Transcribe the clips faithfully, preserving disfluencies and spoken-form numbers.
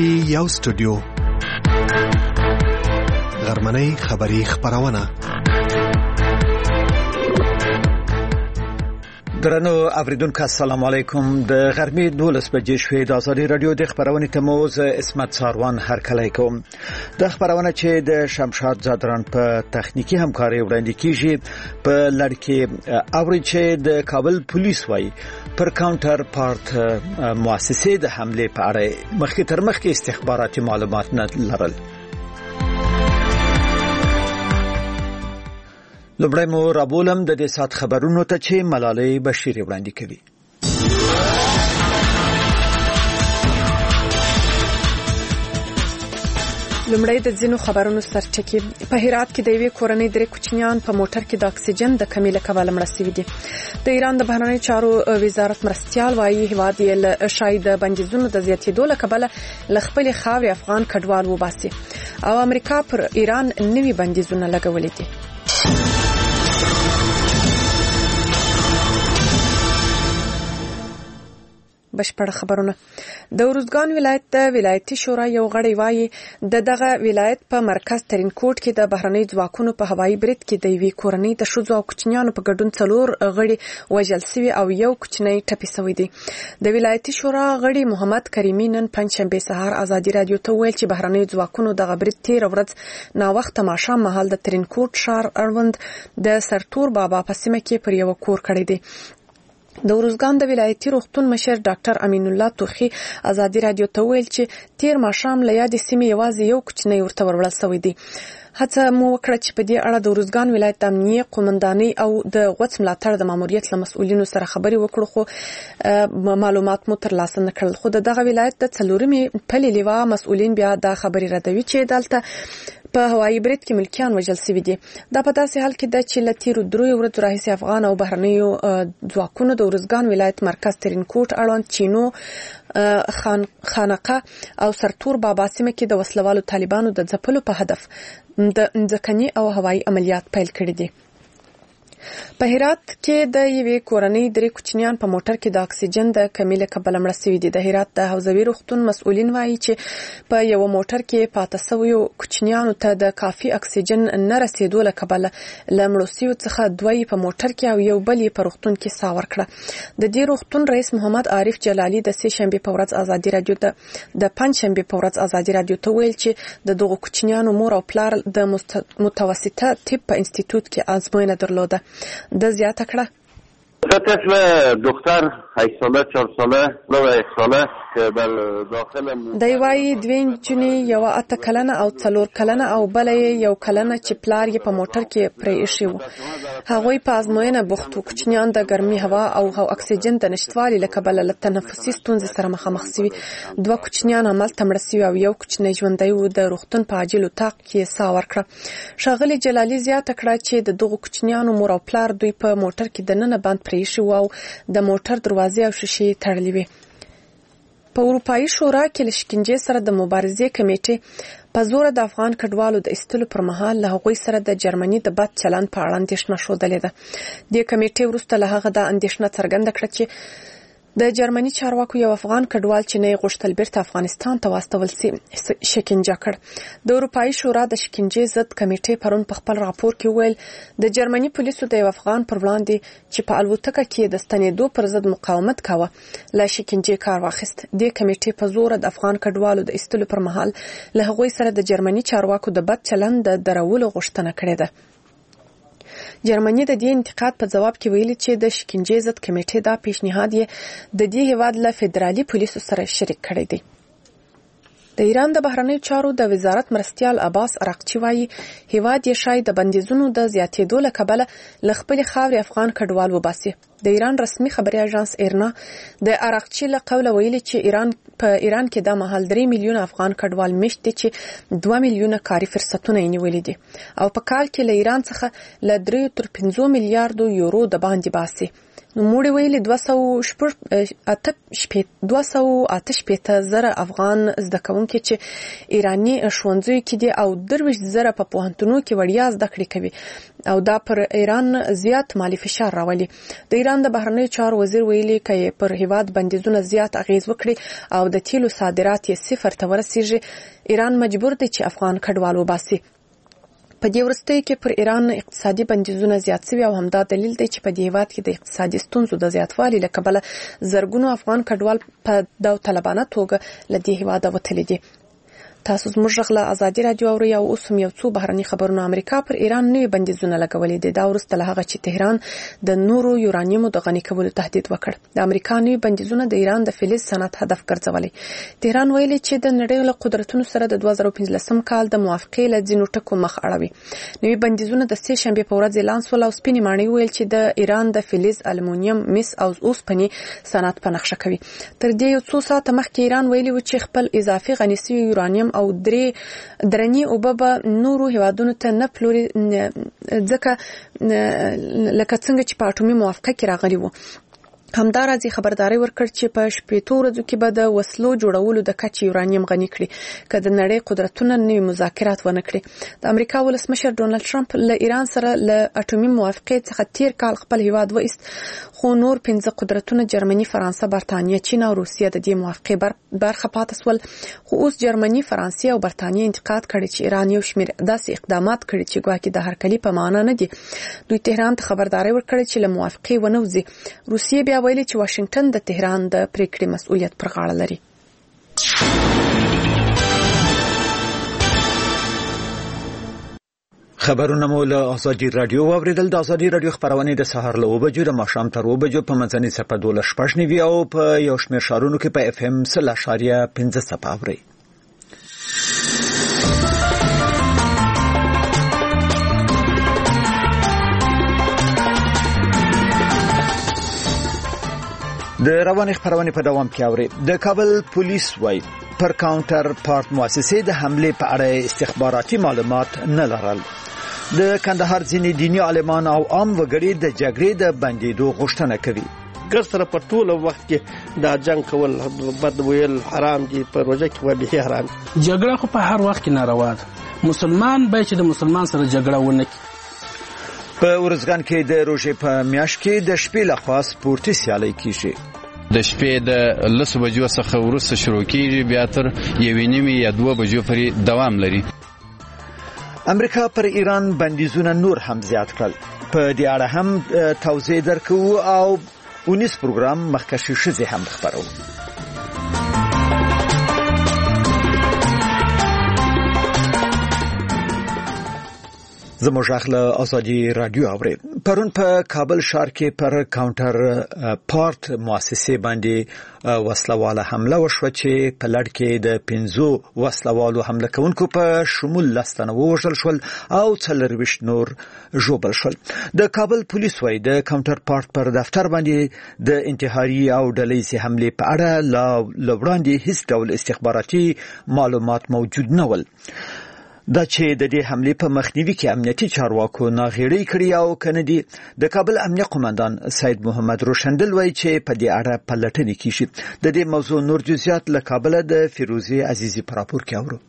کې یو سټوډیو غرمنۍ خبری خبرونه. درنو اوریدونکو السلام علیکم. د غرمې دولس بجې شوې د ازادي رادیو د خبرونې تموز اسمت ساروان هرکلی کوم. د خبرونه چې د شمشاد زادران په تخنیکی همکاري وړاندې کیږي په لړ کې اوري چې د کابل پولیس وایي پر کاونټر پارت مؤسسې د حمله په اړه مخکې تر مخکې استخباراتي معلومات نه لرل. لومړی مو رابولم د دې سات خبرونو ته چې ملالۍ بشیر وړاندې کوي. لومړی د ځینو خبرونو سرټکی. په هرات کې د یوې کورنۍ درې کوچنیان په موټر کې د اکسیجن د کمی له کبله مړه شوي دي. د ایران د بهرنیو چارو وزارت مرستيال وايي هیواد یې له شاید بندیزونو د زیاتېدو له کبله له خپلې خاورې افغان کډوال وباسي او امریکا پر ایران نوي بندیزونه لګولي دي. بشپړ خبرونه. د ارزګان ولایت د ولایتي شورا یو غړی وایي د دغه ولایت په مرکز ترین کوټ کې د بهرنۍ ځواکونو په هوایي برید کې د یوې کورنۍ د ښځو او کوچنیانو په ګډون څلور غړي وژل شوي او یو کوچنی ټپي شوی دی. د ولایتي شورا غړي محمد کریمي نن پنځشنبه سهار ازادي رادیو ته ویل چې بهرنۍ ځواکونو دغه برید تیر ورځ ناوخته ماښام مهال د ترین کوټ ښار اړوند د سرتور بابا په سیمه کې پر یو کور کړی دی. د ارزګان د ولایتي روغتون مشر ډاکټر امین الله توخی ازادي رادیو ته ویل چې تیر ماښام له یادې سیمې یوازې یو کوچنی ورته وروړل شوی دی. هڅه مو وکړه چې په دې اړه د ارزګان ولایت د امنیه قومندانۍ او د غوڅ ملاتړ د ماموریت له مسؤلینو سره خبرې وکړو خو معلومات مو ترلاسه نه کړل. خو دغه ولایت د څلورمې پلې لیوا مسؤلین بیا دا خبرې ردوي چې دلته په هوایي برید کې ملکیان وژل شوي دي. دا په داسې حال کې ده چې له تیرو دریو ورځو راهیسې افغان او بهرنیو ځواکونو د ارزګان ولایت مرکز ترین کوټ اړوند چینو خان خانقه او سرتور بابا سیمه کې د وسلوالو طالبانو د ځپلو په هدف د ځمکني او هوایي عملیات پیل کړي دي. په هرات کې د یوې کورنۍ درې کوچنیان په موټر کې د اکسیجن د کمی له کبله مړه شوي دي. د هرات د حوزوي روغتون مسؤلین وایي چې په یو موټر کې پاتې شویو کوچنیانو ته د کافي اکسیجن نه رسیدو له کبله له مړو شویو څخه دوی په موټر کې او یو بل په روغتون کې ساه ورکړه. د دې روغتون رئیس محمد عارف جلالي د سه شنبه په ورځ ازادي رادیو ته د پنځشنبه په ورځ ازادي رادیو ته ویل چې د دغو کوچنیانو مور او پلار د متوسطه طب په انسټیټیوټ کې ازموینه درلوده. د زیاته کړه طفل دختر هشت ساله چهار ساله نو یک ساله که بر داخل دی وایي دوی نجونې یو اته کلنه او څلور کلنه او بل یو کلنه چې پلار یې په موټر کې پرې ایښی و. هغوی په ازموینه بوخت و. کوچنیان د ګرمي هوا او اکسیجن د نشتوالي له کبله له تنفسي ستونزې سره مخامخ شوي. دوه کوچنیان همالته مړه شوي او یو کوچنی ژوندی و. د روغتون په عاجل اتاق کې ساه ورکړه. ښاغلي جلالي زیاته کړه چې د دغو کوچنیانو مور او پلار دوی په موټر کې دننه بند پرې ایښي و او د موټر دروازې او شیشې تړلې وې. په اروپایي شورا کې له شکنجې سره د مبارزې کمیټې په زور د افغان کډوالو د ایستلو پر مهال له هغوی سره د جرمني د بد چلند په اړه اندېښنه ښودلې ده. دې کمیټې وروسته له هغه دا اندېښنه څرګنده کړه چې د جرمني چارواکو یو افغان کډوال چې نه غوښتل بیرته افغانستان ته واستول شي شکنجه کړ. د اروپایي شورا د شکنجې ضد کمیټې پرون په خپل راپور کې ویل د جرمني پولیسو د یو افغان پر وړاندې چې په الوتکه کې د ستنېدو پر ضد مقاومت کاوه له شکنجې کار واخیست. دې کمیټې په زور د افغان کډوالو د ایستلو پر مهال له هغوی سره د جرمني چارواکو د بد چلند د درولو غوښتنه کړې ده. جرمني د دې انتقاد په جواب کې ویلي چې د شکنجې ضد کمیټې دا پیشنهاد یې د دې هیواد له فدرالي پولیسو سره شریک کړی دی. د ایران د بهرنیو چارو د وزارت مرستيال عباس عراقچي وایي هیواد یې شاید د بندیزونو د زیاتېدو له کبله له خپلې خاورې افغان کډوال وباسي. د ایران رسمي خبري اژانس ایرنا د عراقچي له قوله ویلي چې ایران په ایران کې د مهال درې میلیون افغان کډوال مشت دي چې دوه میلیونه کاري فرصتونه یې نیولې دي او په کال کې له ایران څخه له درې تر پنځه میلیارډ یورو د باندې باسي. نو موږ ویلي دوه سوه شپږ زره افغان زده کوونکي چې ایرانی ښوونځیو کې دي او درویشت زره په پوهنتونونو کې وړیا زده کړې کوي او دا پر ایران زیات مالی فشار راولي. د ایران د بهرنیو چارو وزیر ویلي چې پر هیواد بندیزونه زیات اغیز وکړي او د تیلو صادرات یې صفر ته ورسیږي، ایران مجبور دی چې افغان کډوال وباسي. په دې وروستیو کې پر ایران اقتصادي بندیزونه زیات شوي او همدا دلیل دی چې په دې هیواد کې د اقتصادي ستونزو د زیاتوالي له کبله زرګونو افغان کډوال په داوطلبانه توګه له دې هیواده وتلي دي. تاسو زموږ غږ له ازادي راډیو اورئ او اوس هم یو څو بهرني خبرونه. امریکا پر ایران نوي بندیزونه لګولي دي دا وروسته له هغه چې تهران د نورو یورانیمو د غني کولو تهدید وکړ. د امریکا نوي بندیزونه د ایران د فلز صنعت هدف ګرځولي. تهران ویلي چې د نړۍ له قدرتونو سره د دوه زره پنځلسم کال د موافقې له ځینو ټکو مخ اړوي. نوي بندیزونه د سې شنبې په ورځ اعلان شول او سپینې ماڼۍ ویل چې د ایران د فلز، المونیم، مس او اوسپنې صنعت په نقشه کوي. تر دې یو څو ساعته مخکې ایران ویلي و چې خپل اضافي غني شوي یورانیم او درې درنی اوبه به نورو هیوادونو ته نه پلوري ځکه لکه څنګه چې په اټومي موافقه کې راغلي وو. همداراز خبرداري ورکړ چې په شپږو ورځو کې به د وسلو جوړولو د کچې یورانیم غني کړي که د نړۍ قدرتونه نوي مذاکرات ونه کړي. د امریکا ولسمشر ډونالد ټرمپ له ایران سره له اټومي موافقې څخه تیر کال خپل هیواد وایست، خو نور پنځه قدرتونه جرمني، فرانسه، برتانیه، چین او روسیه د دې موافقې برخه پاتې شول. خو اوس جرمني، فرانسه او برتانیه انتقاد کړي چې ایران یو شمېر داسې اقدامات کړي چې ګواکې د هرکلي په معنا نه دي. دوی تهران ته خبرداري ورکړي چې له موافقې ونه وځي. روسیه بیا ویلي چې واشنگټن د تهران د پریکړې مسؤلیت پر غاړه لري. خبرونه مو له ازادي رادیو واوریدل. د ازادي رادیو خبرونه د سهار له اوه بجو د ماښام تر اوه بجو په منځنۍ سپه دولس شپږ نیوي او په یو شمېر ښارونو کې په اف ام سل اشاریه پنځه سپه اوري. د رواني خبرونه په دوام کې اوري. د کابل پولیس وايي پر کاونټر پارت مؤسسې د حمله په اړه استخباراتي معلومات نه لرل. د کندهار ځینې دیني عالمان او عام وګړي د جګړې د بندیدو غوښتنه کوي. ګر سره په ټول وخت کې دا جنگ کول بد ویل حرام دي، په روزه کې به حرام. جګړه خو په هر وخت کې ناروا ده. مسلمان باید چې د مسلمان سره جګړه ونه کړي. په ورځګان کې د روژې په میاشت کې د شپې لخوا سپورتي سیالۍ کیږي. د شپې د لس بجو څخه وروسته شروع کیږي، بیا تر یوې نیمې یا دوه بجو پورې دوام لري. امریکا پر ایران بندیزونه نور هم زیات کړل. په دې اړه هم توضیح درکو او اونیس پروګرام مخکشي شزه هم خبرو. زموږ اخله ازادي رادیو اوري. پرون په کابل ښار کې پر کاونټر پارت مؤسسې باندې وسلواله حمله وشوه چې په لړ کې د پنځو وسلوالو حمله کوونکو په شمول لستنه ووژل شول او څلرويشت نور ژوبل شول. د کابل پولیس وايي د کاونټر پارت پر دفتر باندې د انتحاري او ډلهییزې حمله په اړه لا وړاندې هیڅ ډول استخباراتي معلومات موجود نه ول. دا چې د دې حمله په مخنیوي کې امنیتي چارواکو ناغېړي کړی او کنه دي. د کابل امنیه قومندان سید محمد روشندل وایي چې په دې اړه پلټنې کیږي. د دې موضوع نور جزئیات له کابل د فیروزي عزیزي په راپور کې اورو.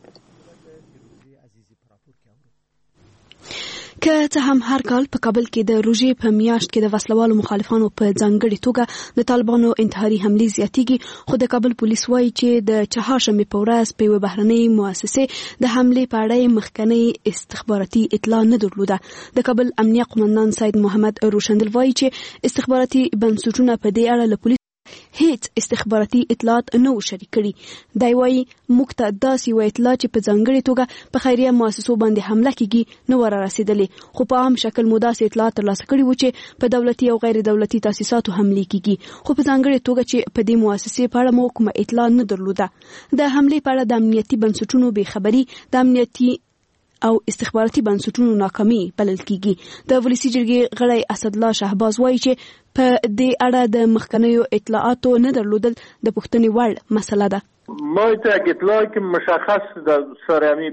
که څه هم هر کال په کابل کې د روژې په میاشت کې د وسلوالو مخالفانو په ځانګړي توګه د طالبانو انتحاري حملې زیاتېږي، خو د کابل پولیس وایي چې د چهارشنبې په ورځ په یوه بهرنۍ مؤسسې د حملې په اړه مخکنۍ استخباراتي اطلاع نه درلوده. د کابل امنیه قومندان سید محمد روشندل وایي چې استخباراتي بنسټونه په دې اړه له پولیس هیڅ استخباراتي اطلاعات نه و شریک کړي. دی وایي موږ ته داسې یوه اطلاع چې په ځانګړې توګه په خیریه مؤسسو باندې حمله کیږي نه و رارسېدلې، خو په عام شکل مو داسې اطلاعات ترلاسه کړي وو چې په دولتي او غیر دولتي تاسیساتو حملې کیږي، خو په ځانګړې توګه چې په دې مؤسسې په اړه مو کومه اطلاع نه درلوده. د حملې په اړه د امنیتي بنسټونو بې خبري د امنیتي او استخباراتي بنسټونو ناکامي بلل کیږي. د ولسی جرګې غړی اسدالله شهباز وایي چې په دې اړه د مخکنیو اطلاعاتو نه درلودل د پوښتنې وړ مسله ده. ما ته اطلاع که مشخص د سرمی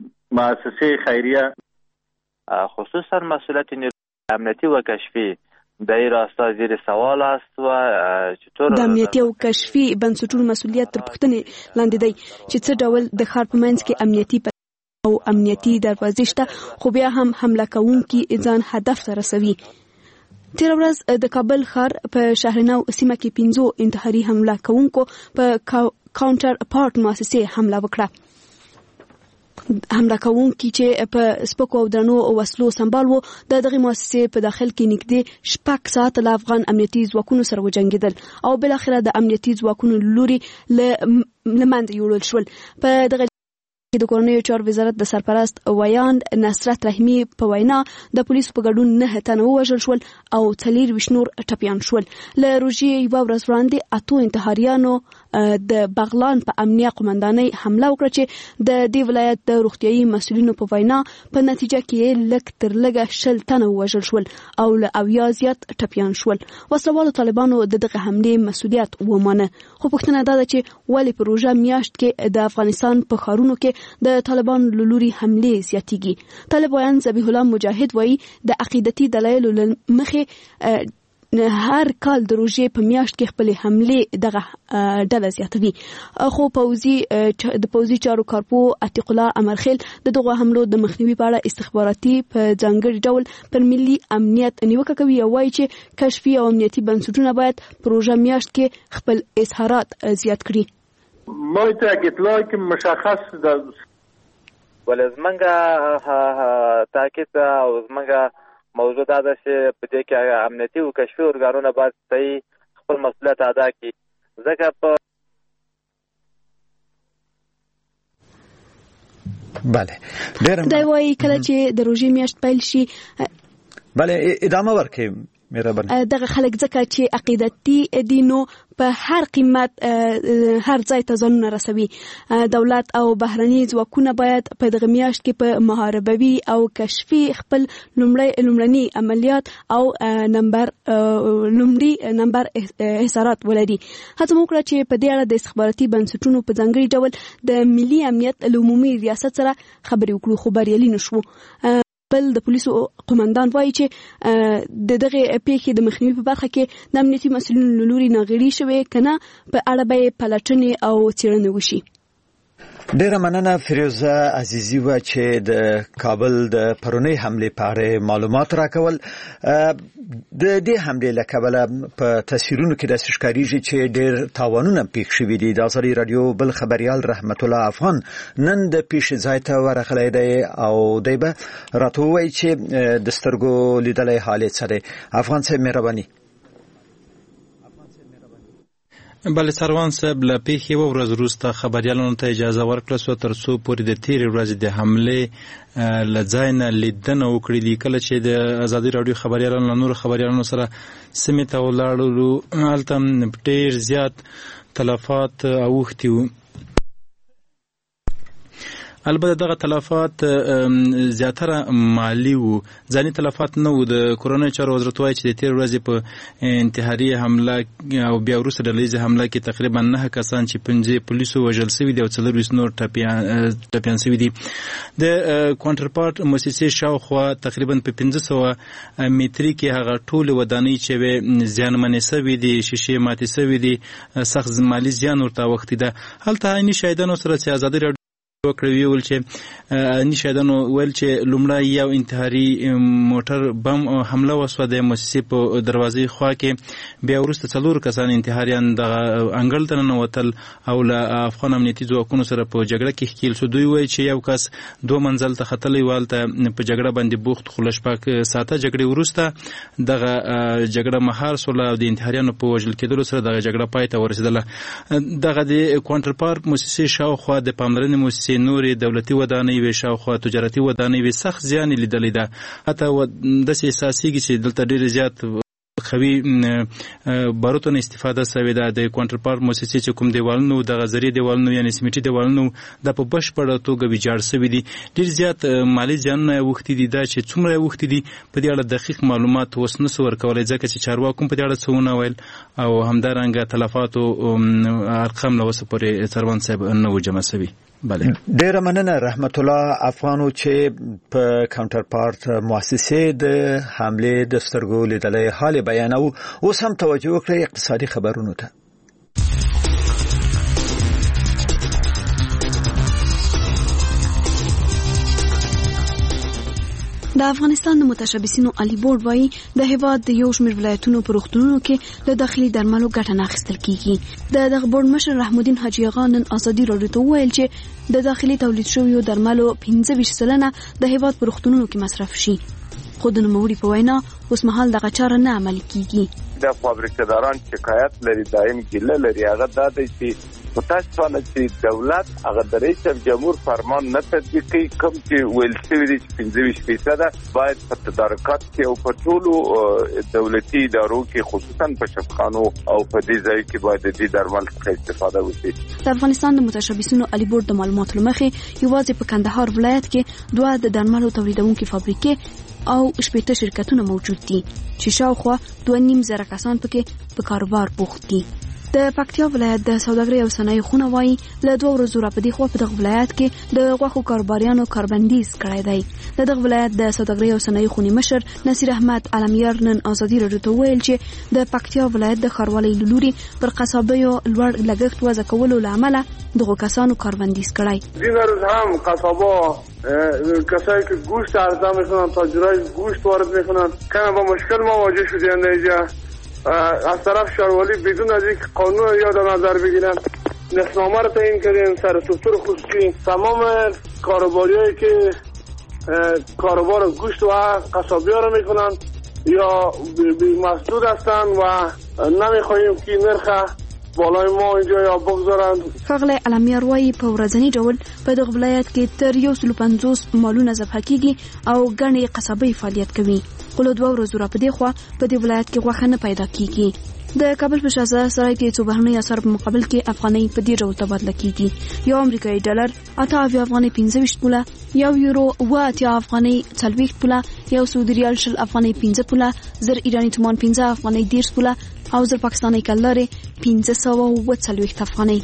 مؤسسه خیریه خصوصا مسئولیت امنیتی و کشفی در این راستا زیر سوال است و چطور د امنیتي او کشفي بنسټونو مسؤلیت تر پوښتنې لاندې دی چې څه ډول د ښار په منځ کې امنیتي او امنیتي دروازې شته، خو بیا هم حمله کوونکي ځان هدف ته رسوي. تیر ورځ د کابل ښار په شهرنو سیمه کې پنځو انتحاري حمله کوونکو په کاونټر پارت مؤسسې حمله وکړه. حمله کوونکي چې په سپکو او درنو وسلو سمبال وو د دغه مؤسسې په داخل کې نږدې شپږ ساعت له افغان امنیتي ځواکونو سره وجنګېدل او بل اخره د امنیتي ځواکونو لوري له منځه یوړل شول. په دغه د کورنیو چارو وزارت د سرپرست ویاند نصرت رحیمی په وینا د پولیسو په ګډون نه تنه ووژل شول او څلور نور ټپیان شول. له روژې یوه ورځ وړاندې اتو انتحاریانو د بغلان په امنیه قومندانۍ حمله وکړه چې د دې ولایت د روغتیايي مسؤلینو په وینا په نتیجه کې لږ تر لږه شل تنه ووژل شول او له اویا زیات ټپیان شول. وسلوالو طالبانو د دغه حملې مسؤلیت ومانه، خو پوښتنه دا ده چې ولې په روژه میاشت کې د افغانستان په ښارونو کې د طالبانو له لوري حملې زیاتېږي. طالب ویان ذبیح الله مجاهد وایي د عقیدتي دلایلو له مخې هر کال د روژې په میاشت کې خپلې حملې دغه ډله زیاتوي. خو پوځي د پوځي چارو کارپو عتیق الله امرخیل د دغه حملو د مخنیوي په اړه استخباراتي په ځانګړي ډول پر ملي امنیت نیوکه کوي او وایي چې کشفي او امنیتي بنسټونه باید په روژه میاشت کې خپل اظهارات زیات کړي. ما ته اطلاعی که مشخص ده ولی زمانگا تاکید او زمانگا موضوع دا ده چې په دې کې امنیتي او کشفي ارګانونه باید صحیح خپل مسؤلیت ادا کړي. ځکه په بله ډېر دا وایي کله چې د روژې میاشت پیل شي بله ادامه ورکړئ مهرباني. دغه خلک ځکه چې عقیدتي دي نو په هر قیمت هر ځای ته ځانونه رسوي. دولت او بهرني ځواکونه باید په دغه میاشت کې په محاربوي او کشفي خپل لومړی لومړني عملیات او نمبر لومړي نمبر احصارات ولري. هڅه وکړه چې په دې اړه د استخباراتي بنسټونو په ځانګړي ډول د ملي امنیت له عمومي ریاست سره خبرې وکړو، خو بریالي نشو. بل د پولیسو قومندان وایي چې د دغه پیښې د مخنیوي په برخه کې د امنیتي مسؤلینو له لوري ناغېړي شوې کنه په اړه به پلټنې او څېړنې وشي. ډیره مننه فیروزه عزیزی و چې د کابل د پرونی حمله په اړه معلومات راکول. د دې حمله له کبله په تصویرونو کې د ښکاریږي چې ډیر تاوانونه پېښ شوي دي. د ازادي رادیو بل خبريال رحمت الله افغان نن د پیښې ځای ته ورغلی دی او دی به راته وایي چې د سترګو لیدلې حالت سره. افغان صاحب مهرباني. بل سروان صاحب له پیښې و ورځ وروسته خبريالانو ته اجازه ورکړه سو تر څو پورې د تیرې ورځې د حمله لځاینه لیدنه وکړي دي. کله چې د ازادي رادیو خبريالانو له نور خبريالانو سره سیمې ته ولاړو هلته ډېر زیات تلفات اوښتي وو. البته دغه تلفات زیاتره مالی وو، ځاني تلفات نه وو. د کورونیو چارو وزارت وایي چې د تیر ورځې په انتحاري حمله او بیا وروسته ډلهییزه حمله کې تقریبا نه کسان چې پنځه پولیسو وژل شوي دي او څلور نور ټپیان شوي دي. د کوانټر پارت مؤسسې شاوخوا تقریبا په پنځه سوه متري کې هغه ټولې ودانۍ چې وې زیانمنې شوي دي، شیشې ماتې شوي دي، سخت مالي زیان ورته اوښتی ده. هلته عیني شاهدانو سره چې ازادي رادیو وکړوي ول چې عیني شاهدانو ویل چې لومړی یو انتحاري موټر بم حمله وسوه د مؤسسې په دروازې خوا کې، بیا وروسته څلور کسان انتحاریان دغه انګړ ته ننوتل او له افغان امنیتي ځواکونو سره په جګړه کې ښکیل شو. دوی وایي چې یو کس دوه منزل ته ختلی والته په جګړه باندې بوخت، خو له شپږ ساعته جګړې وروسته دغه جګړه مهار سوله او د انتحاریانو په وژل کېدلو سره دغه جګړه پای ته ورسېدله. دغه د کوانټر پارک مؤسسې شاوخوا د پاملرنې مؤسسې نورې دولتي ودانۍ وې، شاوخوا تجارتي ودانۍ وې، سخت زیان یې لیدلی ده. حتی داسې احساسېږي چې دلته ډېر زیات خوي باروتو نه استفاده شوې ده. د کوانټر پارک مؤسسې چې کوم دیوالونه دغه زری دیوالونه یعنی سیمټي دیوالونه د په بشپړه توګه ویجاړ شوي دي. ډېر زیات مالي زیانونه اوښتي دي. دا چې څومره اوښتي دي په دې اړه دقیق معلومات اوس نشو ورکولی، ځکه چې چارواکو په دې اړه څه ونه ویل او همدارنګه تلفاتو ارقام له اوسه پورې څرګند صاحب نه و جمع شوي. بله ډیر مننه رحمت الله افغانو چې په کاونټر پارت مؤسسې د حمله د سترګو لیدلې حال بیانو اوس هم توجه وکړئ اقتصادي خبرونو ته. د افغانستان د متشبثینو علي بورډ وایي د هیواد د یو شمېر ولایتونو په روغتونونو کې د داخلي درملو ګټه نه اخیستل کیږي. د دغه بورډ مشر رحمالدین حاجي آغا نن ازادي راډیو ته وویل چې د داخلي تولید شویو درملو پنځه ویشت سلنه د هیواد په روغتونونو کې مصرف شي، خو د نوموړي په وینا اوس مهال دغه چاره نه عملي کیږي. د فابریکداران شکایت لري، دایم ګیله لري، هغه دا دی چې متاسفانه چې دولت هغه د رئیس جمهور فرمان نه تطبیق کوي، کوم چې ویل شوی دی چې پنځه ویشت فیصده باید په تدارکات کې او په ټولو دولتي ادارو کې خصوصا په شفاخانو او په دې ځای کې باید د دې درمل څخه استفاده وشي. د افغانستان د متشبثینو علي بورډ د معلوماتو لمخې یوازې په کندهار ولایت کې دوه د درملو تولیدونکو فابریکې او شپږ شرکتونه موجود دي چې شاوخوا دوه نیم زره کسان پکې په کاروبار بوخت دي. د پکتیا ولایت د سوداګرۍ او صنایع خونه وایي له دوه ورځو راپدې خو په دغه ولایت کې د غوښو کاروباریانو کاربندیز کړی دی. د دغه ولایت د سوداګرۍ او صنایع خونې مشر نصیر احمد علمیار نن ازادي راډیو ته ویل چې د پکتیا ولایت د ښاروالۍ له لوري پر قصابیو لوړ لګښت وضع کولو له امله دغه کسانو کاربندیز کړی. دیگر روز هم قصابا کسایی که گوشت عرضه میکنن، تاجرای گوشت وارد میکنن، کم با مشکل مواجه شدیم اینجا. از طرف شهروالی بدون از اینکه قانون یا در نظر بگیرن نصفنامه رو تعیین کردیم، سر دکتر خصوصی تمام کاروباریایی که کاروبار گوشت و قصابی ها رو میکنن یا بی مسدود هستن و نمیخواهیم که نرخ بالای ما اینجا یا بگذارند. ښاغلی علمیار وایي په ورځنی ډول په دغه ولایت کې تر یو سل پنځوس مالونه ذبح کیږي او ګڼې قصابۍ فعالیت کوي، خو له دوه ورځو راپدې خوا په دې ولایت کې غوښه نه پیدا کیږي. د کابل په شاه سرای کې څو بهرني اسعار په مقابل کې افغانۍ په دې ډول تبادله کیږي. یو امریکایي ډالر اته اویا افغانۍ پنځه ویشت پوله، یو یورو اوه اتیا افغانۍ څلوېښت پوله، یو سعودي ریال شل افغانۍ پنځه پوله، زر ایراني تومان پنځه افغانۍ دېرش پوله او زر پاکستاني کلارې پنځه سوه اووه څلوېښت افغانۍ.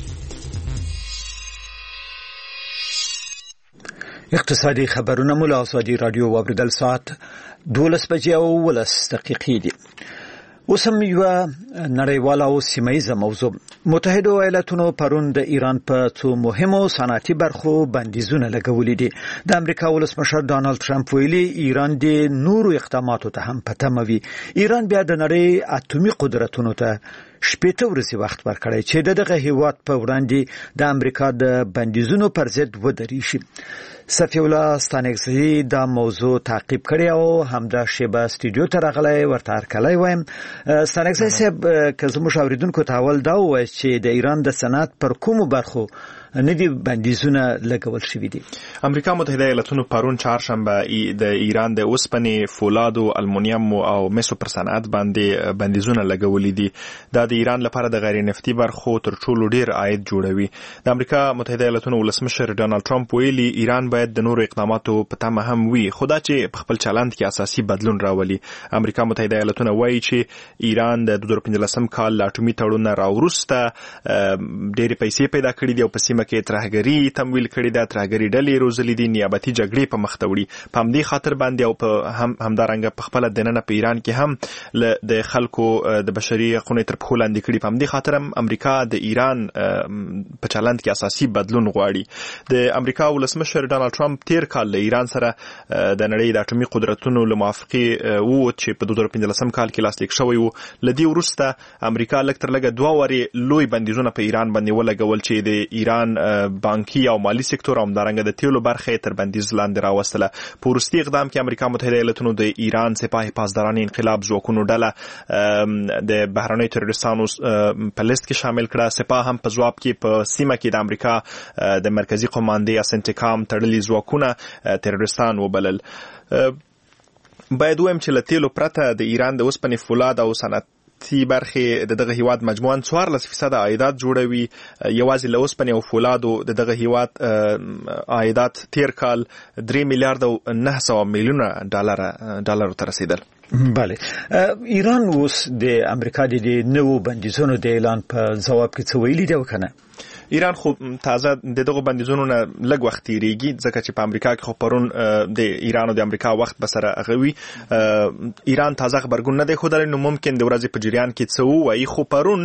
اقتصادي خبرونه مو له ازادي راډیو واوریدل. ساعت دولس بجې او ولس دقیقې دي. اوس هم یوه نړیواله او سیمهییزه موضوع. متحده ایالاتونو پرون د ایران په څو مهمو صنعتي برخو بندیزونه لګولي دي. د امریکا ولسمشر ډانلډ ټرمپ ویلي ایران د نورو اقداماتو ته هم په تمه وي. ایران بیا د نړۍ اټومي قدرتونو ته شپېته ورځې وخت ورکړی چې دغه هیواد په وړاندې د امریکا د بندیزونو پر ضد ودرېږي. صفی الله ستانکزی دا موضوع تعقیب کړی او همدا شیبه استودیو ته راغلی ورته هرکلی وایم. ستانکزی صاحب که زموږ اوریدونکو ته اول دا ووایي چې د ایران د صنعت پر کومو برخو ندی بندیزونه لګول شوي دي؟ امریکا متحده ایالاتونو پرون چهارشنبه د ایران د اوسپنې، فولادو، المونیم او مسو پر صنعت باندې بندیزونه لګولي دي. دا د ایران لپاره د غیر نفتي برخو تر ټولو ډیر عاید جوړوي. د امریکا متحده ایالاتونو ولسمشر ډانلډ ټرمپ ویلي ایران باید د نورو اقداماتو په تمه هم وي، خو دا چې په خپل چلند کې اساسي بدلون راولي. امریکا متحده ایالاتونو وایي چې ایران د دوه زره پنځلسم کال له اټومي تړون نه راوروسته ډېرې پیسې پیدا کړي دي او په سیمه کې ترهګري تمویل کړي ده، ترهګري ډلې روزلې دي، نیابتي جګړې په مخ ته وړي. په همدې خاطر باندې او په هم همدارنګه په خپل دننه په ایران کې هم د خلکو د بشري حقوقو تر پښو لاندې کړي. په همدې خاطر هم امریکا د ایران په چلند کې اساسي بدلون غواړي. د امریکا ولسمشر ډانلډ ټرمپ تیر کال له ایران سره د نړۍ د اټومي قدرتونو له موافقې وو چې په دوه زره پنځلسم کال کې لاسلیک شوی وو. له دې وروسته امریکا لږ تر لږه دوه وارې لوی بندیزونه په ایران باندې ولګول چې د ایران بانکي او مالی سکتور او همدارنګه د تیلو برخه تر بندیز لاندې راوستله. په وروستي اقدام کې امریکا متحده ایالاتونو د ایران سپاه پاسداران انقلاب ځواکونو ډله د بهرنۍ تروریستانو په لیست کې شامل کړه. سپاه هم په ځواب کې په سیمه کې د امریکا د مرکزی قوماندې اسنټکام تړلي ځواکونه تروریستان وبلل. باید وایم چې له تیلو پرته د ایران د اوسپنې، فولاد او صنعت تی برخه د دغه هیواد مجموعاً څوارلس فیصد عایدات جوړوي. یوازې له اوسپنې او فولادو د دغه هیواد عایدات تیر کال درې میلیارډ او نه سوه میلیونه ډالر ډالر ته رسیدل. بله، ایران اوس د امریکا د نوو بندیزونو د اعلان په ځواب کې څه ویلي دی او کنه؟ ایران خو تازه د دغه بندیزونو نه لږ وخت تیریږي ځکه چې په امریکا کې خو پرون د ایران او د امریکا وخت به سره غوي. ایران تازه خبرګون نه دی ښودلی، نو ممکن د ورځې په جریان کې څه ووایي. خو پرون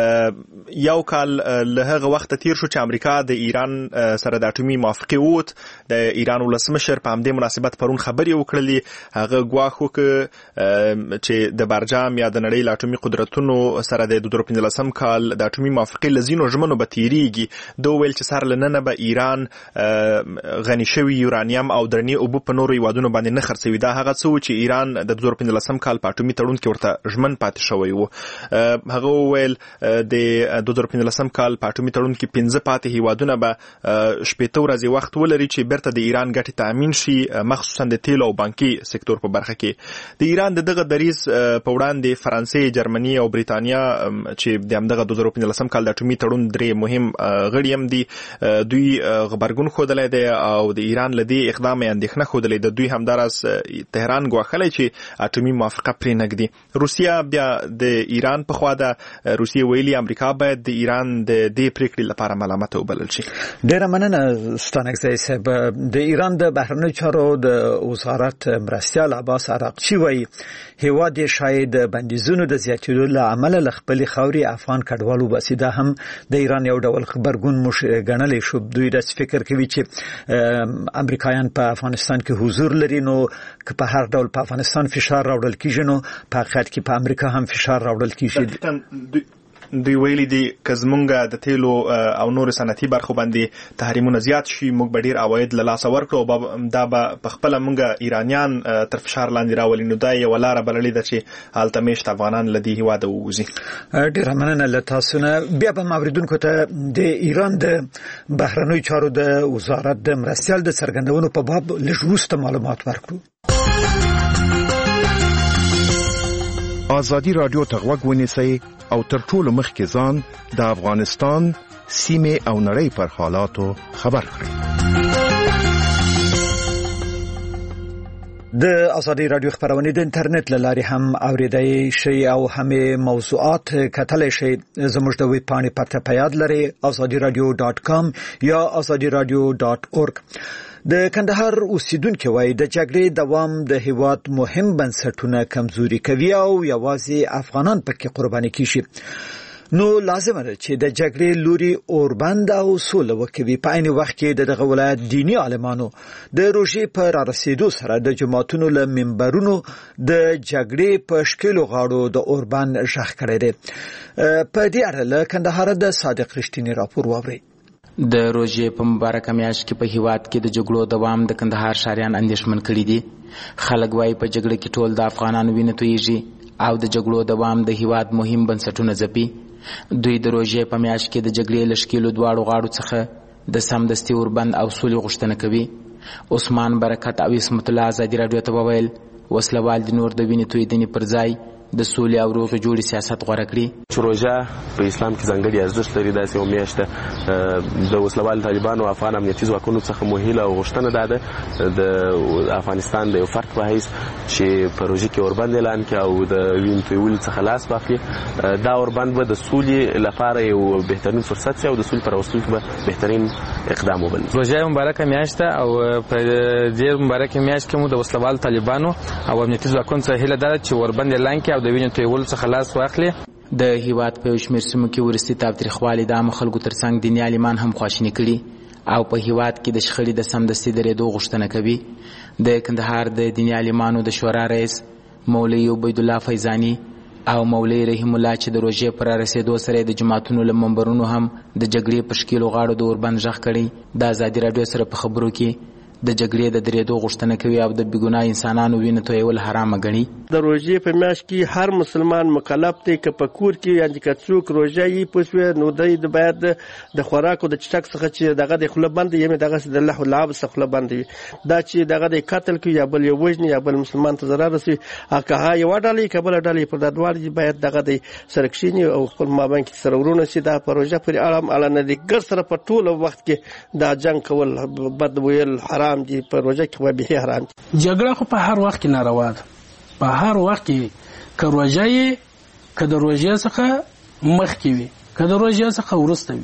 یو کال له هغه وخته تیر شو چې امریکا د ایران سره د اټومي موافقې ووت. د ایران ولسمشر په همدې مناسبت پرون خبرې وکړلې. هغه ګواښ وکړ چې د برجام یا د نړۍ له اټومي قدرتونو سره د دوه زره پنځلسم کال د اټومي موافقې له ځینو ژمنو به تیریږي. ده وویل چې سر له ننه به ایران غني شوي یورانیم او درنې اوبه په نورو هیوادونو باندې نه خرڅوي. دا هغه څه و چې ایران د دوه زره پنځلسم کال په اټومي تړون کې ورته ژمن پاتې شوی و. هغه وویل د دوه زره پنځلسم کال په اټومي تړون کې پنځه پاتې هیوادونه به شپېته ورځې وخت ولري چې بیرته د ایران ګټې تامین شي، مخصوصا د تیلو او بانکي سکتور په برخه کې. د ایران د دغه دریځ په وړاندې فرانسې، جرمني او بریتانیا چې د همدغه دوه زره پنځلسم کال د اټومي تړون درې مهم غړي هم دي، دوی غبرګون ښودلی دی او د ایران له دې اقدام یې اندېښنه ښودلې ده. دوی همداراز تهران ګواښلی چې اټومي موافقه پرې نږدي. روسیه بیا د ایران په خوا ده. روسیې ویلي امریکا باید د ایران د دې پریکړې لپاره ملامته وبلل شي. ډېره مننه ستانکزی صاحب. د ایران د بهرنیو چارو د وزارت مرستیال عباس عراقچي وایي هیواد یې شاید بندیزونو د زیاتېدو له امله له خپلې خاورې افغان کډوال وباسي. دا هم د ایران یو ډول خبرګون موږ ګڼلی شو. دوی داسې فکر کوي چې امریکایان په افغانستان کې حضور لري، نو که په هر ډول په افغانستان فشار راوړل کېږي نو په حقیقت کې په امریکا هم فشار راوړل کېږي. دوی ویلي دي که زمونږ د تیلو او نور صنعتي برخو باندې تحریمونه زیات شي، موږ به ډېر عواید له لاسه ورکړو او دا به په خپله موږ ایرانیان تر فشار لاندې راولي. نو دا یوه لاره بللې ده چې هلته میشت افغانان له دې هېواده ووځي. ډېره مننه له تاسو نه. بیا به اورېدونکو ته د ایران د بهرنیو چارو د وزارت د مرستیال د څرګندونو په باب لږ وروسته معلومات ورکړو. آزادي رادیو ته غوږ ونیسئ او تر ټولو مخکې ځان د افغانستان سیمې او نړۍ پر حالاتو خبر کړئ. د آزادي رادیو خبرونه د انټرنیټ له لارې هم اوریدای شئ او هم موضوعات کتلای شئ. زموږ د ویب پاڼې پته په یاد لرئ آزادي رادیو ډاټ کام یا آزادي رادیو ډاټ اورګ. د کندهار اوسیدونکو وایي د جګړې دوام د هیواد مهم بنسټونه کمزوري کوي او یوازې افغانان پکې قرباني کیږي. نو لازم ده چې د جګړې لوري اوربند او سوله وکوي. په عین وخت کې دغه ولایت دینی عالمانو د روژې په رارسېدو سره د جماعتونو له منبرونو د جګړې په شکلو غاړو د اوربند ژغ کړی دی. په دې اړه له کندهار د صادق رښتینی راپور واورئ. د روژې په مبارکه میاشت کې په هیواد کې د جګړو دوام د کندهار ښاریان اندېښمن کړي دي. خلک وایي په جګړه کې ټول د افغانانو وینه تویږي او د جګړو دوام د هیواد مهم بنسټونه ځپي. دوی د روژې په میاشت کې د جګړې له ښکېلو دواړو غاړو څخه د سمدستي اوربند او سولې غوښتنه کوي. عثمان برکت او اسمت الله ازادي راډیو ته وویل وسلوال د نور د وینې تویېدنې پر ځای د سولې او روغې جوړې سیاست غوره کړي. چې روژه په اسلام کې ځانګړي ارزښت لري، داسې یوه میاشت ده. د وسلوال طالبانو او افغان امنیتي ځواکونو څخه مو هیله او غوښتنه دا ده د افغانستان د یو فرد په حیث چې په روژه کې اوربند اعلان کړي او د وینې تویولو څخه لاس واخلي. دا اوربند به د سولې لپاره یو بهترین فرصت شي او د سولې پر راوستلو کې به بهترین اقدام وبلل. روژه مبارکه میاشت ده او په دې مبارکه میاشت کې مو د وسلوال طالبانو او امنیتي ځواکونو څخه هیله ده چې اوربند اعلان کړي د وینې تویولو څخه لاس واخلي. د هیواد په یو شمېر سیمو کې وروستي تاوتریخوالي د عامو خلکو ترڅنګ دیني عالمان هم خواشیني کړي او په هیواد کې د شخړې د سمدستي درېدو غوښتنه کوي. د کندهار د دیني عالمانو د شورا رئیس مولوي عبیدالله فیضاني او مولوي رحیم الله چې د روژې پر رسېدو سره د جماعتونو له منبرونو هم د جګړې په شکیلو غاړو د اوربند غږ کړی. د ازادي راډیو سره په خبرو کې د جګړې د درېدو غوښتنه کوي او د بېګناه انسانانو وینه تویول حرامه ګڼي. د روژې په میاشت کې هر مسلمان مکلف دی که په کور کې یعنې که څوک روژه یې پوه شوې نو دی باید د خوراکو د چټک څخه چې دغه د خوله بند یې دغسې د لهو لعب څخه خوله بند وي. دا چې دغه د قتل کوي یا بل یې وژني یا بل مسلمان ته ضرر رسوي، که هغه یوه ډله که بله ډله پر دا دواړه باید دغه د سره کښېني او خپل مابین کې سره ورونه شي. دا په روژه پورې اړه اړه د ګر سره په ټوله وخت کې دا جنګ کول بد ویل حرام دي. په روژه کې به به حرام دي. جګړه خو په هر وخت کې ناروا ده. په هر وخت کې که روژه یې که د روژې څخه مخکې وي که د روژې څخه وروسته وي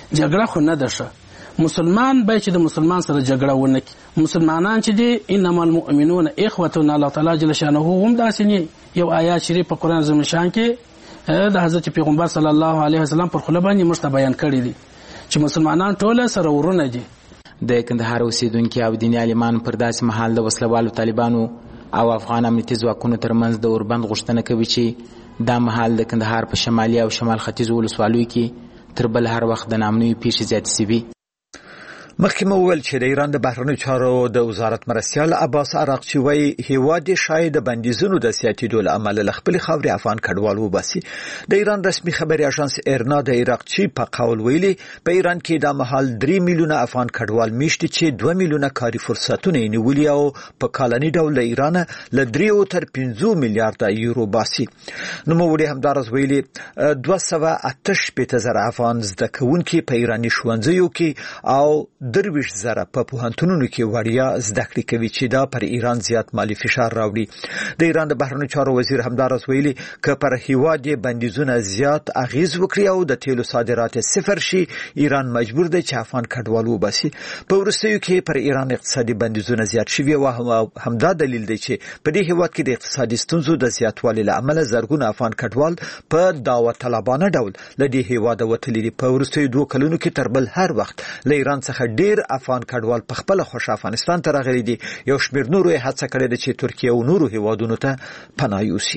جګړه خو نه ده ښه. مسلمان باید چې د مسلمان سره جګړه ونه کړي. مسلمانان چې دي انما المؤمنون اخوه، الله تعالی جل شانه هم داسې یو آیات شریف په قرآن عظیم شان کې د حضرت پیغمبر صلی الله علیه وسلم پر خوله باندې موږ ته بیان کړی دي چې مسلمانان ټول سره ورونه دي. د کندهار اوسیدونکو او دیني عالمان پر داسې مهال د وسلوالو طالبانو او افغان امنیتي ځواکونو ترمنځ د اوربند غوښتنه کوي چې دا مهال د کندهار په شمالي او شمال ختیځ ولسوالیو کې تر بل هر وخت د نامنوي پیښې زیاتې شوي. مخکې مو وویل چې د ایران د بهرنیو چارو د وزارت مرستیال عباس عراقچي وایي هیواد یې شاید د بندیزونو د زیاتېدو له امله له خپلې خاورې افغان کډوال وباسي. د ایران رسمي خبري اژانس ایرنا د عراقچي په قول ویلي په ایران کې د مهال درې میلیونه افغان کډوال میشتي چې دوه میلیونه کاري فرصتونه یې نیولي او په کالني ډول له ایران له درې تر پنځه میلیارډ یورو باسي. نوموړي همدارس ویلي دوه سوه اته شپېته زره افغان زده کوونکي په ایراني ښوونځیو کې او درویش زره په پوهنتونونو کې وړیا زده کړې کوي چې دا پر ایران زیات مالی فشار راوړي. د ایران د بهرنیو چارو وزیر همدارس ویلي که پر هیواد بندیزونه زیات اغیز وکړي او د تیلو صادرات صفر شي ایران مجبور دی چې افغان کډوال وباسي. په وروستیو کې پر ایران اقتصادي بندیزونه زیات شوي او همدا دلیل دی چې په دې هیواد کې د اقتصادي ستونزو د زیاتوالي له امله زرګونه افغان کډوال په دعوت طلبانه ډول له دې هیواده وتلي دي. په وروستیو دوه کلونو کې تر بل هر وخت له ایران څخه ډیر افغان کډوال په خپل خوش افغانستان ته راغلي دي. یو شمېر نورو یې هڅه کړې ده چې ترکیه او نورو هیوادونو ته پناه یوسي.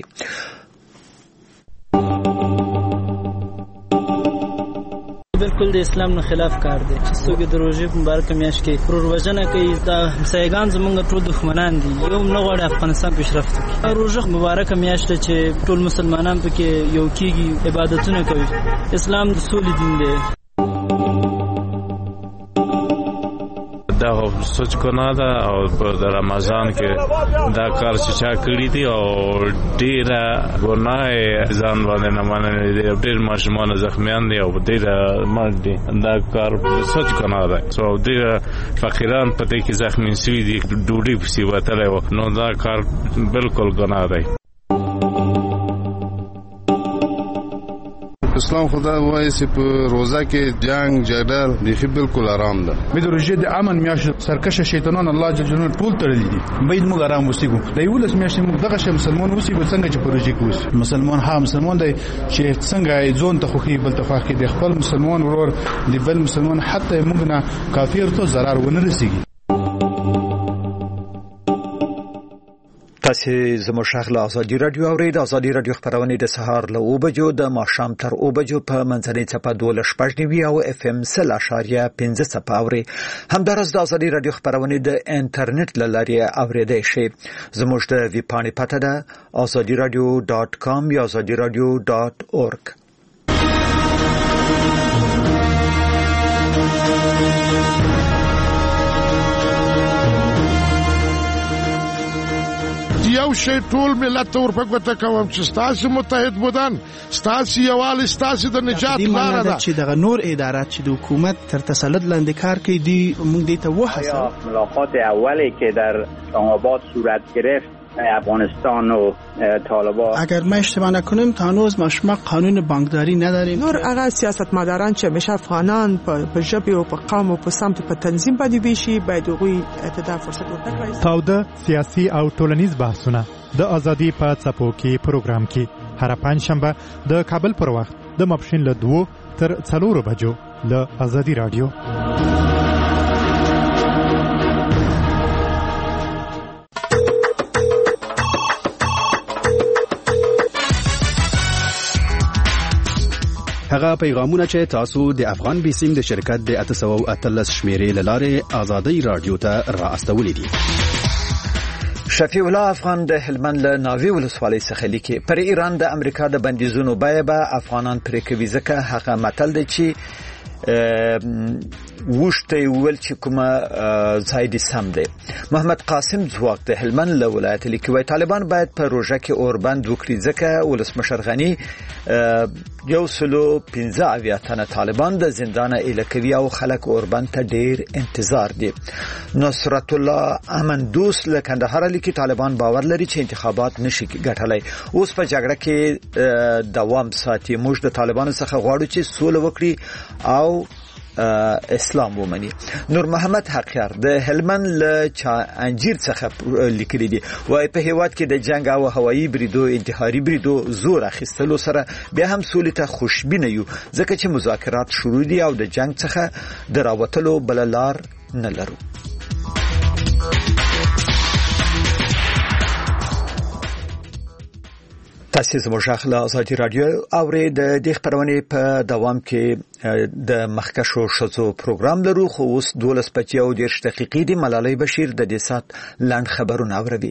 بالکل د اسلام نه خلاف کار دی چې څوک د روژې مبارکه میاشت کې ورور وژنه کوي. دا همسایګان زمونږ ټول دښمنان دي، یو نه غواړي افغانستان پیشرفت وکړي. روژه مبارکه میاشت چې ټول مسلمانان پکې یو کېږي، عبادتونه کوي. اسلام د سولې دین دی. دا سوچ ګناه ده او په رمضان کې دا کار چې چا کړی دی او ډیره ګناه ځان باندې نه منل دي. ډیر ماشومان زخمیان دي او ډیره مرګ دي. دا کار سوچ ګناه ده. سو ډیره فقیران په دې کې زخمی شوي دي، ډوډۍ پسې وتلی و. نو دا کار بالکل ګناه دی. اسلام خدا وایي چې په روزه کې جنگ جګړه بیخي بالکل آرام ده. د روژې د امن میاشت سرکشه شیطانان الله جل جلاله ټول تړلي دي. باید موږ آرام وسیګو. د یولس میاشتې موږ دغه شی مسلمان وسیګو څنګه چې په روژې کې وسو. مسلمان ها مسلمان دی چې څنګه ځون ته خوخي بل ته خوخي د خپل مسلمان ورور دی بل مسلمان حتی موږ نه کافر ته zarar ونه رسیږي. تاسو زموږ شغله له ازادي رادیو اورید. ازادي رادیو خبرونه د سهار له او بجو د ماښام تر او بجو په منځنۍ چپه دوله شپږ نیوي او اف ام سل اشاریه پنځه چپه اوري. همدارس د ازادي رادیو خبرونه د انټرنیټ له لارې اوریدای شئ. زموږ د وی پاڼې پته ده azadi radio dot com یا azadi radio dot org. یو شی ټول ملت ته ورپګوته کوم چې ستاسو متحد بودن، ستاسو یووالی، ستاسو د نجات لاره ده. چې دغه نور ادارات چې د حکومت تر تسلط لاندې کار کوي دی موږ دې ته وحسه. ملاقات اولی که در آباد صورت گرفت افغانستان و طالبان، اگر ما اشتباه نکنیم تا هنوز ما قانون بانکداری نداریم. نور هغه سیاستمداران چې همیشه افغانان په ژبه او په قوم او په سمت په تنظیم باندې ویشي باید هغوی ته فرصت ورکړي. تاوده سیاسي او ټولنیز بحثونه د ازادي په څپو کې پروګرام کې هر پنځشنبه د کابل پر وخت د ماپښین له دوه تر څلورو بجو له ازادي رادیو. هغه پیغامونه چې تاسو د افغان بیسیم د شرکت د اته سوه اتلس شمیرې لاره ازادي رادیو ته را استولې دي. شفیع الله افغان د هلمند له ناوی ولسوالۍ څخه لیکي پر ایران د امریکا د بندیزونو بیه به افغانان پرې کوي ځکه هغه متل دی چې وشته ول چې کومه زایدي سم دی. محمد قاسم زواق د هلمند له ولایت لیکي وای طالبان باید په روژه کې اوربند وکړي ځکه ولسمشر غنی یو سلو پنځه اویا تنه طالبان د زندان ایله کوي او خلک اوربند ته ډیر انتظار دي. نصرت الله امن دوست له کندهار لیکي طالبان باور لري چې انتخابات نشي ګټلای. اوس په جګړه کې دوام ساتي. موږ د طالبانو څخه غواړو چې سوله وکړي او اسلام ومني. نور محمد حقیار د هلمند له چا انجیر څخه لیکلي دي وای په هیواد کې د جنگ او هوایي بریدو انتحاري بریدو زور اخیستلو سره بیا هم سولې ته خوشبینه یو ځکه چې مذاکرات شروع دي او د جنگ څخه د راوتلو بل لار نه لرو. تاسو زموږ خلا ازادي رادیو اوري د دې خبرونه په دوام کې د مخکشو شزو پروګرام لرو خو اوس دولس بجې او دیرش دقیقې دی. ملالۍ بشیر د دې سات لاند خبرونه اوروي.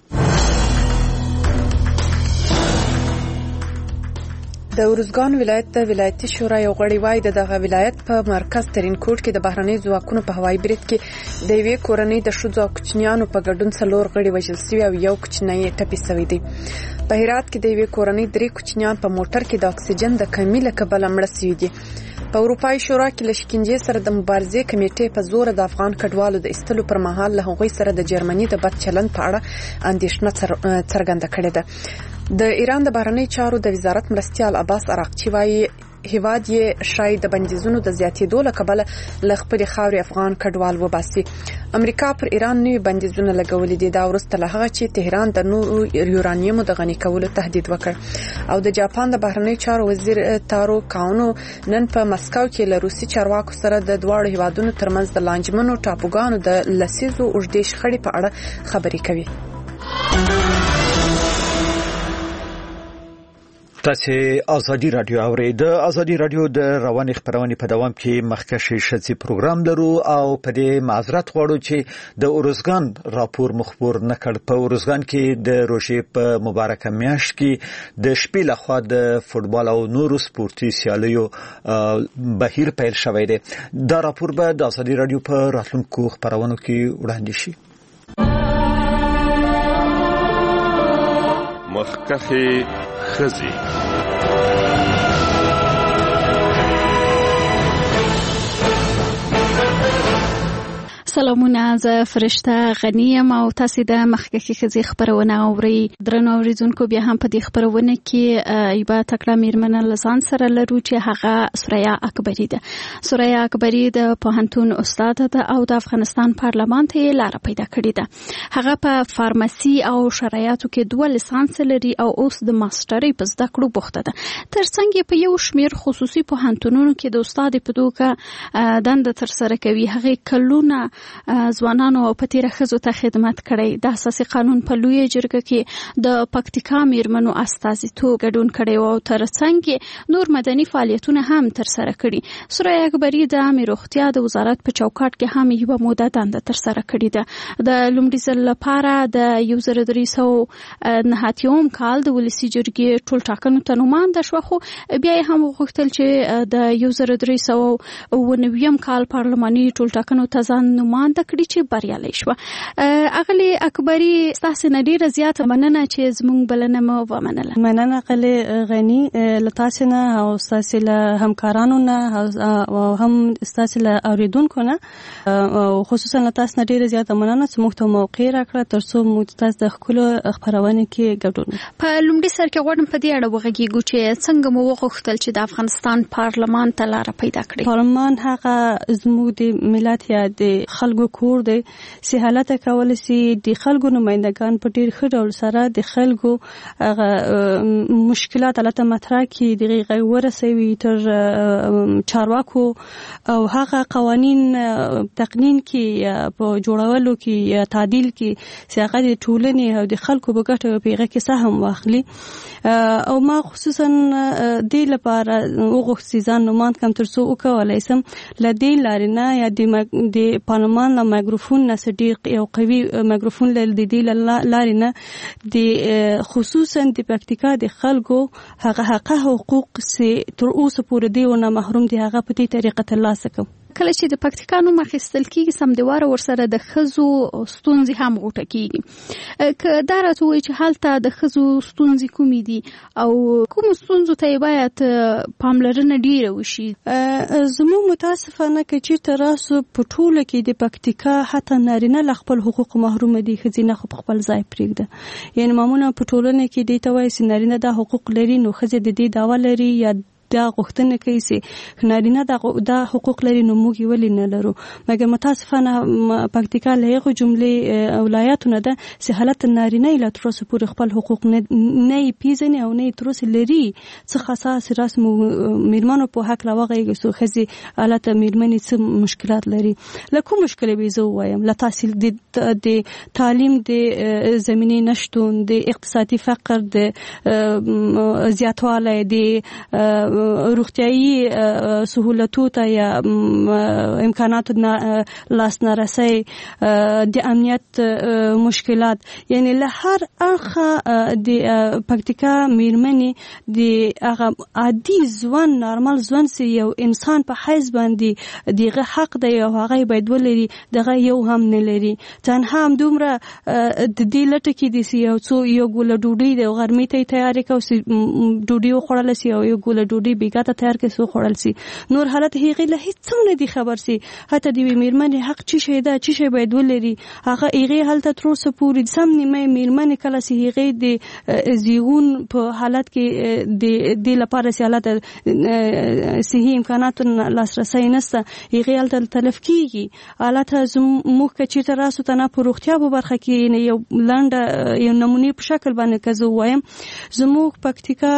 د ورزګان ولایت د ولایتي شورا یو غړی وای د دغه ولایت په مرکز ترین کوټ کې د بهرنۍ ځواکونو په هوایي برید کې د یوې کورنۍ د ښځو او کوچنیانو په ګډون څلور غړي وژل شوي او یو کوچنی ټپي شوی دی. په هرات کې د یوې کورنۍ درې کوچنیان په موټر کې د اکسیجن د کمی له کبله مړه شوي دي. په اروپای شورا کې له شکنجې سره د مبارزې کمیټې په زور د افغان کډوالو د استلو پر مهال له هغوی سره د جرمني د بد چلند په اړه اندېښنه څرګنده کړې ده. د ایران د بهرنۍ چارو د وزارت مرستیال عباس عراقچی وايي هیواد یې شاید د بندیزونو د زیاتېدو له کبله له خپل خاورې افغان کډوال وباسي. امریکا پر ایران نوي بندیزونه لګولي دي دا وروسته له هغه چې تهران د نورو یورانیمو د غني کولو تهدید وکړ. او د جاپان د بهرنۍ چارو وزیر تارو کاونو نن په مسکو کې له روسي چارواکو سره د دواړو هیوادونو ترمنځ د لانجمنو ټاپوګانو د لسیزو اوږدې شخړې په اړه خبرې کوي. تاسو ازادي رادیو اورئ. د ازادي رادیو د رواني خبرونه په دوام کې مخکشي شذي پروګرام لرو او په دې معذرت غواړو چې د اورزګان راپور مخبر نکړ. په اورزګان کې د روژې په مبارکه میاشت کې د شپې لخوا د فوتبال او نورو سپورتي سیالیو بهیر پیل شوی دی. دا راپور به د ازادي رادیو په راتلونکو خبرونو کې وړاندې شي. مخکخي خزي سلامونه، زه فرشته غنی یم او تاسو د مخکخي خزي خبرونه اورئ. درنو اوریدونکو بیا هم په دې خبرونه کې ایبا تکړه میرمن لسان سره لرو چې هغه سوریا اکبری ده. سوریا اکبری د پوهنتون استاد ده او د افغانستان پارلمان ته لار پیدا کړې ده. هغه په فارمسي او شرایطو کې دوه لیسانس لري او اوس د ماسترۍ په زده کړو بوخته ده. ترڅنګ په یو شمیر خصوصي پوهنتونونو کې د استاد په توګه دنده تر سره کوي. هغه کلونه ځوانانو او پتیره خزو ته خدمت کړی. د اساسي قانون په لوی جرګه کې د پکتیکا میرمنو استازیتوب ګډون کړی او ترڅنګ نور مدني فعالیتونه هم تر سره کړي. سوریا اکبری د عامه روغتیا د وزارت په چوکاټ کې هم یو موده دنده تر سره کړې ده. د لومړي ځل لپاره د یو زر درې سوه نهه اتیا کال د ولسی جرګې ټول ټاکنو ته نوماند شو خو بیا هم غوښتل چې د یو زر درې سوه اووه نوي کال پارلماني ټول ټاکنو ته ځان نوماند کړی چې بریالي شو. اغلی اکبری تاسو نه ډیره زیاته مننه چې زموږ بلنه مو ومنله. مننه اغلی غنی لتاسو نه او تاسو له همکارانو نه او هم تاسو له اوریدونکو نه او خصوصا تاسو نه ډیره زیاته مننه چې موږ ته موقع راکړه ترڅو موږ تاسو د خپل خبرونه کې ګډون. په لومړي سر کې غواړم په دې اړه وغږیږو چې څنګه مو وغوښتل چې د افغانستان پارلمان ته لار پیدا کړي. پارلمان هغه زموږ د ملت یا د خلکو کور دی چې حالت کول سي د خلکو نمائندگان په ډیر ښه ډول سره د خلکو مشکلات البته مطرح کی د غیر ورسوي تر چارواکو او هغه قوانين تقنین کی په جوړولو کې تعدیل کی چې هغه د ټولنې او د خلکو په ګټه پیغه کې سهم واخلي. او ما خصوصا د لپاره وغوښتي ځان نوماند کم ترڅو وکولای سم لدی لارینه یا د پارلمان له مایکروفون نه صدیق یو قوي مایکروفون له دې لارینه د خصوصا د پکتیکا د خلکو هغه حق حقوق سي تر اوسه پورې دیونه محروم دي. هغه په دې طریقه ترلاسه کوي. کله چې د پکتیکانو مخستل کیږي سم دیواره ورسره د خزو ستونزې هم غوټه کیږي. که دا راته وایي چې حالته د خزو ستونزې کومې دي او کوم ستونزو ته باید پاملرنه ډیره وشي. زموږ متاسفانه کې چې تراسو په ټوله کې د پکتیکا حتی نارینه له خپل حقوق محروم دي، ښځینه خو په خپل ځای پرېږده. یعنی معمولا په ټولنه کې دې ته وایي چې نارینه دا حقوق لري نو ښځې د دې دعوه لري یا دا غوښتنه کوي چې نارینه دا حقوق لري نو موږ ولې نه لرو. مګر متاسفانه پکتیکا له هغو جملې ولایتونه ده چې حالت نارینه لا تر اوسه پورې خپل حقوق نه پیژني او نه تر اوسه لري. څه خاصه رسم میرمنو په حق راوغږي چې خزي حالت میرمنې څه مشکلات لري. لکه مشکل به زه وایم لا تحصیل د تعلیم د زمینه نشټون د اقتصادي فقر د زیاتوالی د روغتیايي سهولتو ته یا امکاناتو لاس نرسي د امنیت مشکلات یعنی له هر اخه د پکتیکا میرمنې د هغه عادي ځوان نارمل ځوان سي یو انسان په حیث باندې دغه حق دی او هغه باید ولري دغه یو هم نه لري. تنها هم دومره د دې لټه کې دي چې یو څو یو ګوله ډوډۍ د غرمې ته تیاری کوي چې ډوډۍ وخوړل شي او یو ګوله ډوډۍ بیګاته تیار کړي سو خوړل شي. نور حالت هغه له هیڅ نه دي خبر شي. حتی د میرمنې حق چی شي دا چی شي باید ولري هغه هغه حالت تر اوسه پورې سم نیمه میرمنې کله چې هغه د زیغون په حالت کې د د لپاره سي حالت صحي امکانات لاسرسي نشته هغه حالت تلف کیږي. حالت زموږ کچې تر راسو ته نه پروختیا په برخه کې یو لنډه یو نمونې په شکل باندې کزو وایم زموږ پکتیکا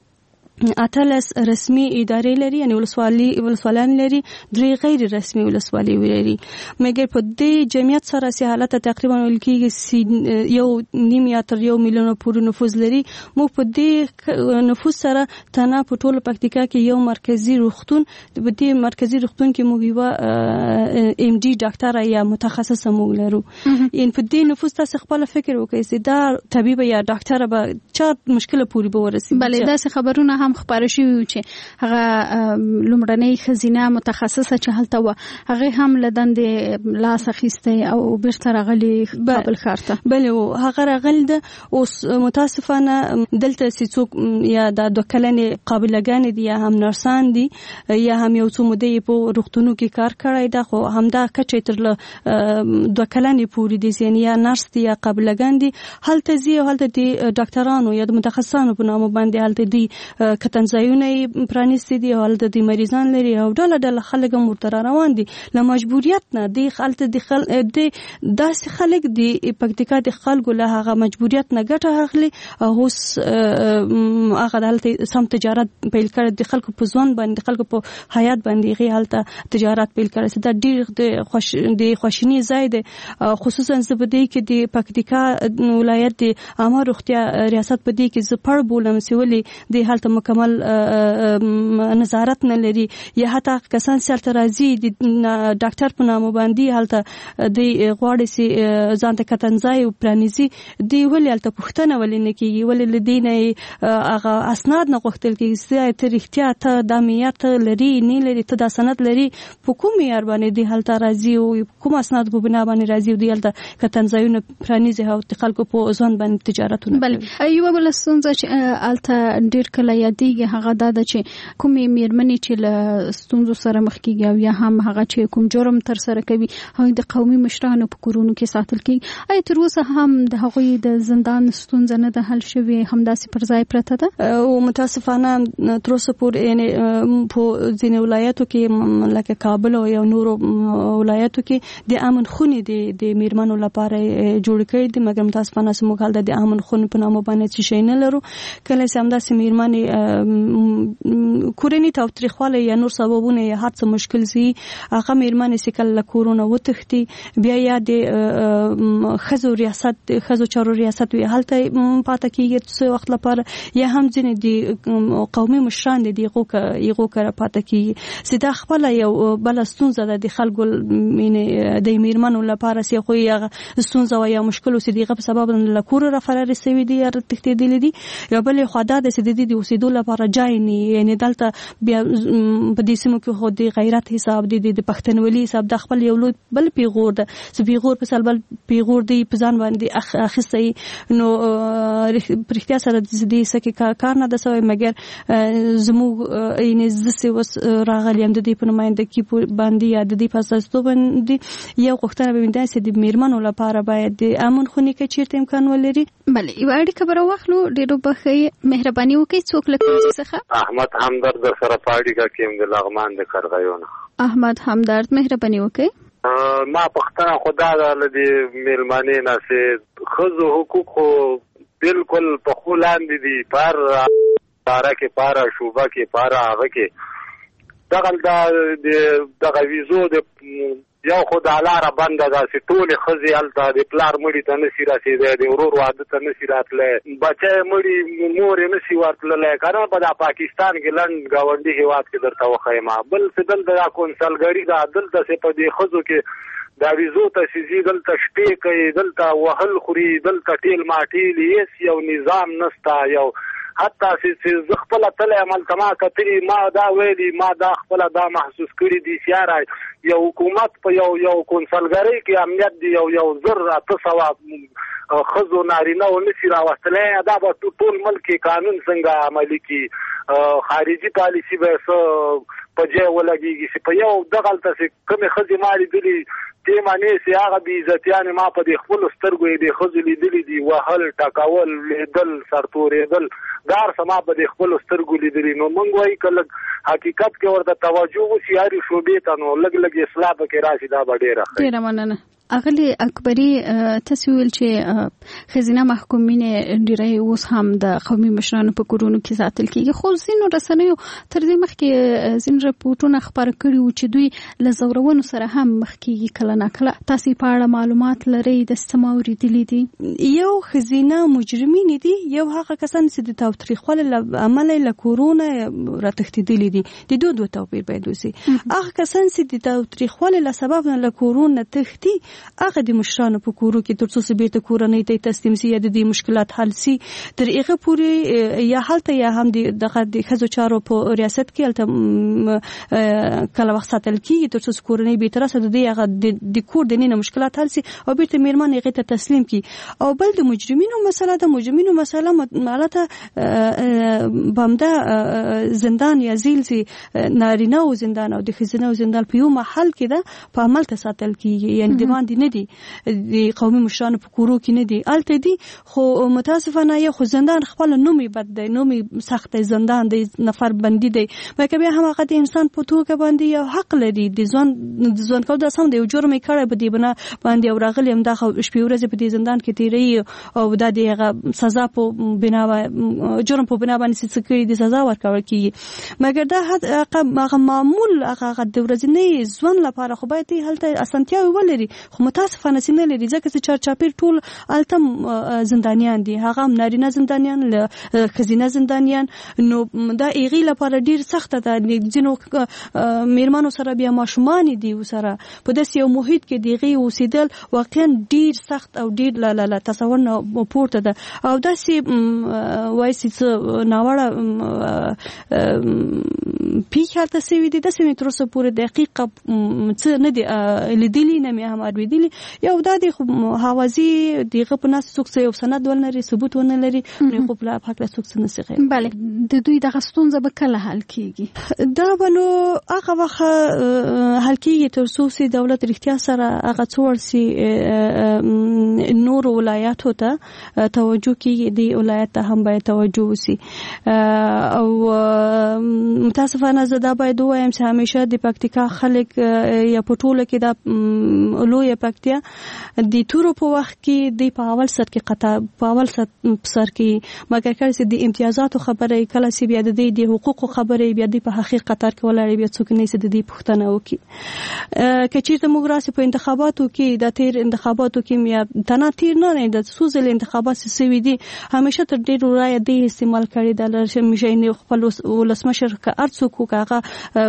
اتلس رسمي ادارې لري یعنی ولسوالي ولسوالان لري درې غیر رسمي ولسوالي لري. مګر په دې جمعیت سره سي حالت تقریبا ولکې یو نیم یا تر یو میلیون پورې نفوذ لري. مو په دې نفوذ سره تنه په ټول پکتیکا کې یو مرکزی روغتون په دې مرکزی روغتون کې مو یو ام ډي ډاکټر یا متخصص مو لرو. ان په دې نفوذ تاسو خپل فکر وکړئ چې دا طبيب یا ډاکټر به چا مشکل پوری به ورسي. بلې دا خبرونه هم خبره شوی چې هغه لومړنۍ خزینه متخصصه چې هلته و هغه هم لدندې لاس اخیسته او بیرته راغلي کابل ښار ته. بلې هغه راغلی ده اوس متاسفانه دلته چې څوک یا د دوه کلنې قابلګانې دي یا هم نرسان دي یا هم یو څو مودې په روغتونو کې کار کړی ده خو همدا کچې تر دوه کلنې پورې دي یعنی یا نرس دي یا قابلګان دي هلته ځي هلته دي ډاکټرانو یا د متخصصانو په نامه باندې هلته دي کتنځایونه پرانیستي دي او د دې مریضان لري او ډله ډله خلک هم ورته روان دي له مجبوریت نه دی خلک د خل د داسې خلک دی پکتیکا د خلکو له هغه مجبوریت نه ګټه اخلي او اوس هغه دلته سم تجارت پیل کړي د خلکو په ځوان باندې خلکو په حیات باندې غي حالت تجارت پیل کړي دا ډیر د خوش د خوشنی ځای دی خصوصا زبدي کې د پکتیکا ولایت د عامه روغتیا ریاست په دې کې زپړ بولم سیولي د حالت مکمل نظارت نه لري یا حتی کسان سره راځي د ډاکټر په نامه باندې حالت د غواړي سي ځان ته کتنځای او پلانیزي دی ولې حالت پښتنه ولې نه کیږي ولې لدینه هغه اسناد نه غوښتل کیږي چې ته احتیاط ته د میات لري نه لري ته د سند لري په کوم یار باندې دی حالت راځي او کوم اسناد په بنا باندې راځي دی حالت کتنځایونه پلانیزي او خلکو په ځوان باندې تجارتونه بل ایوه بل ستونزه چې حالت ډیر کله یادېږي هغه دا ده چې کومې میرمنې چې له ستونزو سره مخ کېږي او یا هم هغه چې کوم جرم تر سره کوي هغه د قومي مشرانو په کورونو کې ساتل کېږي. آیا تر اوسه هم د هغوی د زندان ستونزه نه ده حل شوې همداسې پر ځای پرته ده او متاسفانه تر اوسه پورې یعنی په ځینې ولایتو کې لکه کابل او یو نورو ولایتو کې د امن خونې د میرمنو لپاره جوړ کړي دي مګر متاسفانه موږ حال د امن خونې په نامه باندې څه شی نه لرو. کله چې همداسې میرمنې کورنۍ تاوتریخوالی یا نور سببونه یا هر څه مشکل سي هغه میرمنې چې کله کورونه وتښتي بیا یا د ښځو ریاست ښځو چارو ریاست وي هلته پاته کېږي څه وخت لپاره یا هم ځینې د قومي مشران دي هغو هغو کره پاته کېږي چې دا خپله یو بله ستونزه ده د خلکو د میرمنو لپاره چې خو یې ستونزه وه یا مشکل و چې د هغه په سبب له کوره رافرارې سوي دي یا تښتېدلي دي یا بلې خوا دا ده چې د دې د اوسېدو لپاره جای نه یعنی دلته بیا په دې سیمو کې خو د غیرت حساب دی د پښتنولي حساب د خپل یو لوی بل پیغور ده چې پیغور په سل بل پیغور دی په ځان باندې اخیستی نو پرختیا سره د دې سکه کار نه د سوی مګر زموږ یعنی زسه وس راغلیم د دې په نماینده کې باندې یا د دې په اساس باندې یو غوښتنه به وینځي چې د میرمنو لپاره باید د امن خونې کې چیرته امکان ولري. بله یو اړیکه برو واخلو ډیرو بخې مهرباني وکړئ څوک له کوم څخه؟ احمد همدرد د سره پاړی کا کېم د لغمان د کرغیونه. احمد همدرد مهرباني وکړئ. ما پښتنه خدا د دې میلمانې نه سي خزو حقوق بالکل په خولاندې دي پر پارا کې پارا شوبه کې پارا هغه کې دغه د دغه ویزو د یو خود علاره بنده دا سي ټول خزي الته د پلار مړی ته نسی راسي د ورور واده ته نسی راتله بچي مړی مور نسی ورتله کنه په پاکستان کې لند گاونډي هیواد کې درته وخایما بل څه دل د کونسلګری دا دلته سي په دې خزو کې دا ویزو ته سيزي دلته شپې کوي دلته وهل خوري دلته ټیل ماټیل یې یو نظام نستا یو حتی چې زه خپل تل عمل کما کتري ما دا ویلي ما دا خپل دا محسوس کړی دي سیاره یو حکومت په یو یو کونسلګری کې امنیت دی یو یو زر اته خزو نارینه او نسی راوستلې دا به ټول ملک قانون څنګه عملي کی خارجي پالیسی به په ځای ولګيږي چې په یو دغلت څخه کومه خزي مالي دي دې معنی سي هغه بي عزتيان ما په دې خپل سترګو دې خزو لیدلې دي وهل ټاکول لیدل سرتورېدل دار سما په دې خپل سترګو لیدلې نو مونږ وايي کله حقیقت کې ورته توجه وشي هرې شوبې ته نو لګ لګ اصلاح پکې راشي دا به ډېره ښه ډېره مننه. اغلی اکبری تاسو ویل چې خزینه محکومین ډیری اوس هم د قومي مشرانو په کورونو کې ساتل کیږي خو ځینو رسنیو تر دې مخکې ځین رپورټونه خبر کړي وو چې دوی له زورونو سره هم مخ کیږي کله نه کله تاسو په اړه معلومات لرئ د استماوري دي دي یو خزینه مجرمین دي یو هغه کسان چې د تاوتریخوالي له عمل له کورونه راتښتیدلي دي د دوه دوه توپیر باید وسی هغه کسان چې د تاوتریخوالي له سبب نه له کورونه تختی هغه د مشرانو په کورو کې تر څو سبيته کورنۍ ته تسلیم سي د دې مشکلات حل سي تر هغه پورې یا حالت یا هم د د خزو چارو په ریاست کې الته کله وخت ساتل کیږي تر څو کورنۍ به تر څه د دې هغه د کور د نه مشکلات حل سي او بیرته میرمن هغه ته تسلیم کی او بل د مجرمینو مسله د مجرمینو مسله مالته بامده زندان یا زیل سي نارینه او زندان او د خزینه او زندان په یو محل کې ده په عمل ته ساتل کیږي یعنی د نه دي د قومي مشرانو په کورو کې نه دي الته دي خو متاسفانه یو خو زندان خپل نومي بد دی نومي سخت زندان دی نفر بندي دی مګر بیا هم هغه د انسان په توګه باندې یو حق لري د ځوان د ځوان کو د سم دی جرم کړی په دې بنا باندې او راغلی هم د شپې ورځې په دې زندان کې تیری او د دې سزا په بنا جرم په بنا باندې څه کوي د سزا ورکول کیږي مګر دا هغه معمول هغه د ورځنی ځوان لپاره خو باید هلته اسانتیاوي ولري خو متاسفانه سینه لري ځکه چې چار چاپیر ټول التم زندانیان دي هغه نارینه زندانیان خزینه زندانیان نو دا ایغي لپاره ډیر سخت ده ځینو میرمنو سره بیا ماشومان دي وسره په داسې یو محیط کې دیغي اوسېدل واقعا ډیر سخت او ډیر لا لا تصور نه پورته ده او داسې وایي چې ناوړه پیښه تاسو وی دي داسې تر اوسه پورې دقیق څه نه دي لیدلی نه مې هم اورېدلی یو د دې حوازی دغه په ناس څوک یو سند ولنري ثبوت ولنري نو خو په حق له څوک څه نسخه بله د دوی د غستونځ به کله حل کیږي دا بنو هغه وخت حل کیږي تر څو سي دولت اړتیا سره هغه څور سي نور ولایاتو ته توجه کیږي دی ولایت ته هم باید توجه وسی او متاسفانه زدا باید وایم چې همیشه د پکتیکا خلک یا پټوله کې دا لوی پکتیا د تورو په وخت کې د په اول سر کې قطع په اول سر کې مګر کله چې د امتیازاتو خبره کله چې بیا د د حقوقو خبره بیا د په حقیقت قطر کې ولاړ بیا څوک نه سي د دې پښتنه وکي کې چې دموکراسي په انتخاباتو کې د تیر انتخاباتو کې میا تنا تیر نه نه د سوزل انتخابات سوي دي همیشه تر ډیرو رای د استعمال کړي د لرشه نه خپل ولسمشر کا ارڅو کو کاغه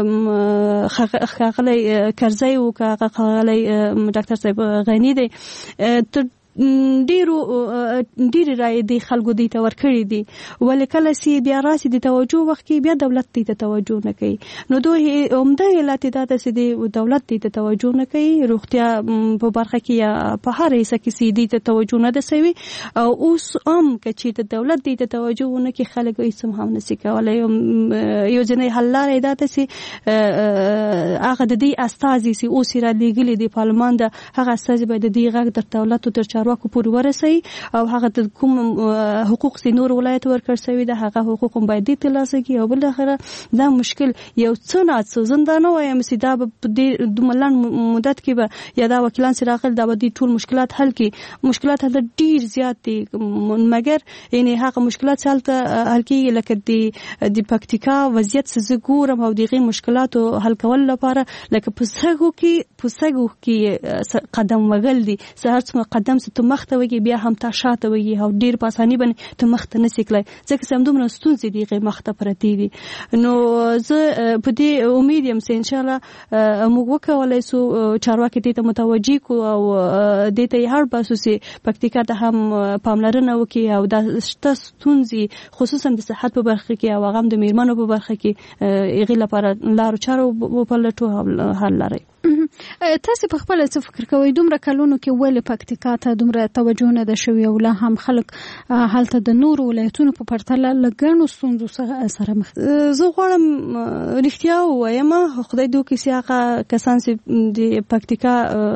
خغلی کرزی او کاغه خغلی ډاکټر صاحب غنی دی ډیرو ډیره رائے دی خلکو دی ته ورکړي دي ولې کله سی بیا راسي د توجه وخت کې بیا دولت دی ته توجه نه کوي نو دوی عمده علت دا ده چې د دولت دی ته توجه نه کوي روغتیا په برخه کې یا په هر حصہ کې سی دی ته توجه نه ده سوي او اوس هم چې د دولت دی ته توجه نه کوي خلک هیڅ هم نه سي کولای یو ځنې حل لري دا ده چې هغه د دې استازي سي او سره لګلي د پارلمان د هغه استازي باید د دې غږ د دولت تر چارواکو پورې ورسوي او هغه د کوم حقوق چې نور ولایت ورکړ شوي ده هغه حقوق هم باید ترلاسه کړي او بل اخره دا مشکل یو څه نه څه زندانه وایم چې دا په دې دومره مدت کې به یا دا وکیلان چې راغلي دا به دې ټول مشکلات حل کړي. مشکلات هلته ډېر زیات دي مګر یعنې هغه مشکلات چې هلته حل کېږي لکه د پکتیکا وضعیت چې زه ګورم او د هغې مشکلاتو حل کولو لپاره لکه په سږو کې په سږو کې قدم وهل دي چې هر څومره قدم چې ته مخته وږي بیا هم تا شاته وږي او ډېر په اساني باندې ته مخته نشې تللی ځکه چې همدومره ستونزې د هغې مخته پرتې دي. نو زه په دې امید یم چې انشاءالله موږ وکولی سو چارواکي دې ته متوجه کړو او دې ته یې هر باسو چې پکتیکا ته هم پاملرنه وکړي او دا شته ستونزې خصوصا د صحت په برخه کې او هغه هم د میرمنو په برخه کې هغې لپاره لارو چارو وپلټو او حل لري. تاسو په خپل څه فکر کوئ دومره کلونو کې ولې پکتیکا ته دومره توجه نه ده شوې او لا هم خلک هلته د نورو ولایتونو په پرتله له ګڼو ستونزو سره مخ دي؟ زه غواړم رښتیا ووایم خدای دې وکړي چې هغه کسان چې د پکتیکا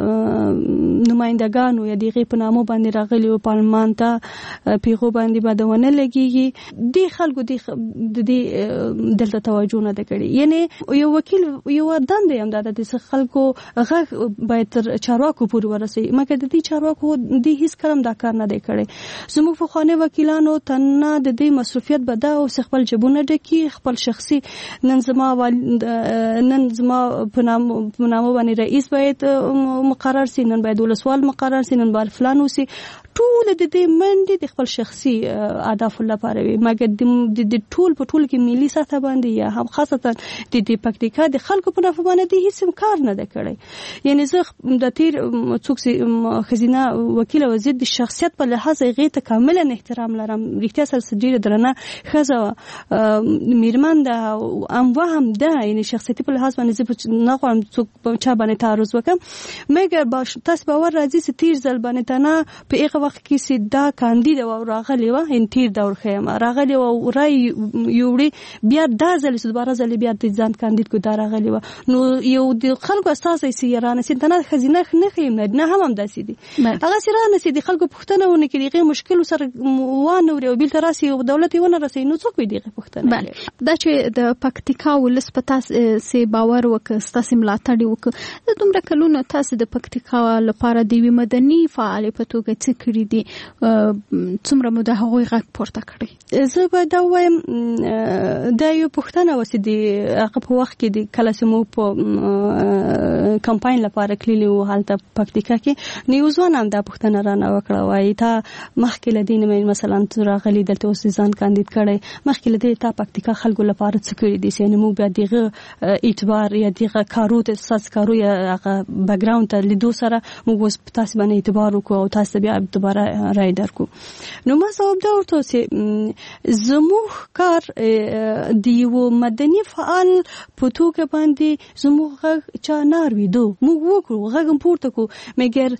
نمایندګانو یا د هغې په نامو باندې راغلي وو پارلمان ته پیغو باندې به د ونه لګېږي دې خلکو د دې دلته توجه نه ده کړې. یعنې یو وکیل یوه دنده یې همدا ده چې خلکو غږ باید تر چارواکو پورې ورسوي مګر د دې چارواکو دې هیڅ کله دا کار نه دی کړی. زموږ پخواني وکیلانو ته نه د دې مسؤلیت به دا او خپل جیبونه ډکي خپل شخصي نن زما نن زما په نامه باندې رئیس باید مقرر سي نن باید ولسوال مقرر سي نن باید فلان وسي ټول د دې منډې د خپل شخصي اهدافو لپاره وي مګر د ټول په ټول کې ملي سطح باندې یا هم خاصتا د دې پکتیکا د خلکو په نفع باندې هیڅ کار نه دی کړی. یعنې زه د تیر څوک چې ښځینه وکیله وه زه د شخصیت په لحاظ هغې ته کاملا احترام لرم رښتیا سره ډېره درنه ښځه میرمن ده او اموه هم ده یعنې شخصیتي په لحاظ باندې زه نه غواړم څوک په چا باندې تعرض وکړم مګر تاسو باور راځي چې تیر ځل باندې ته نه په هغه وخت کې چې دا کاندید و راغلی وه ان تیر دور ښیم راغلی وه رای یوړې بیا دا ځل چې دوباره ځل بیا د ځان کاندید کو دا راغلی وه نو یو د خلکو استازی چې رانسي ته نه ښځینه نه ښیم نه هم همداسې دي هغه چې رانسي د خلکو پوښتنه ونه کړي هغې مشکل سره وانه او بیلته راسي او دولت یې ونه رسوي نو څوک وي د هغې پوښتنه دا چې د پکتیکا ولس په تاسې باور وکړه ستاسې ملاتړ یې وکړه د دومره کلونو تاسې د پکتیکا لپاره د یوې مدني فعالې په توګه څه کړي دي څومره مو د هغوی غږ پورته کړی؟ زه باید دا ووایم دا یو پوښتنه وه چې د هغه په وخت کې د کله چې موږ په کمپاین لپاره تللي وو هلته پکتیکا کې نو یو ځوان هم دا پوښتنه رانه وکړه وایي تا مخکې له دې نه مثلا ته راغلي دلته اوس ځان کاندید کړی مخکې له دې تا پکتیکا خلکو لپاره څه کړي دي یعنې موږ بیا دغه اعتبار یا دغه کارو ته ستاسو کارو یا هغه بیکګراوند ته لیدو سره موږ اوس په تاسو باندې اعتبار وکړو او تاسو بیا دوباره رای درکو. نو ما ځواب دا ورته چې زموږ کار د یو مدني فعال په توګه باندې زموږ غږ چا نه اورېدو موږ وکړو غږ هم پورته کړو مګر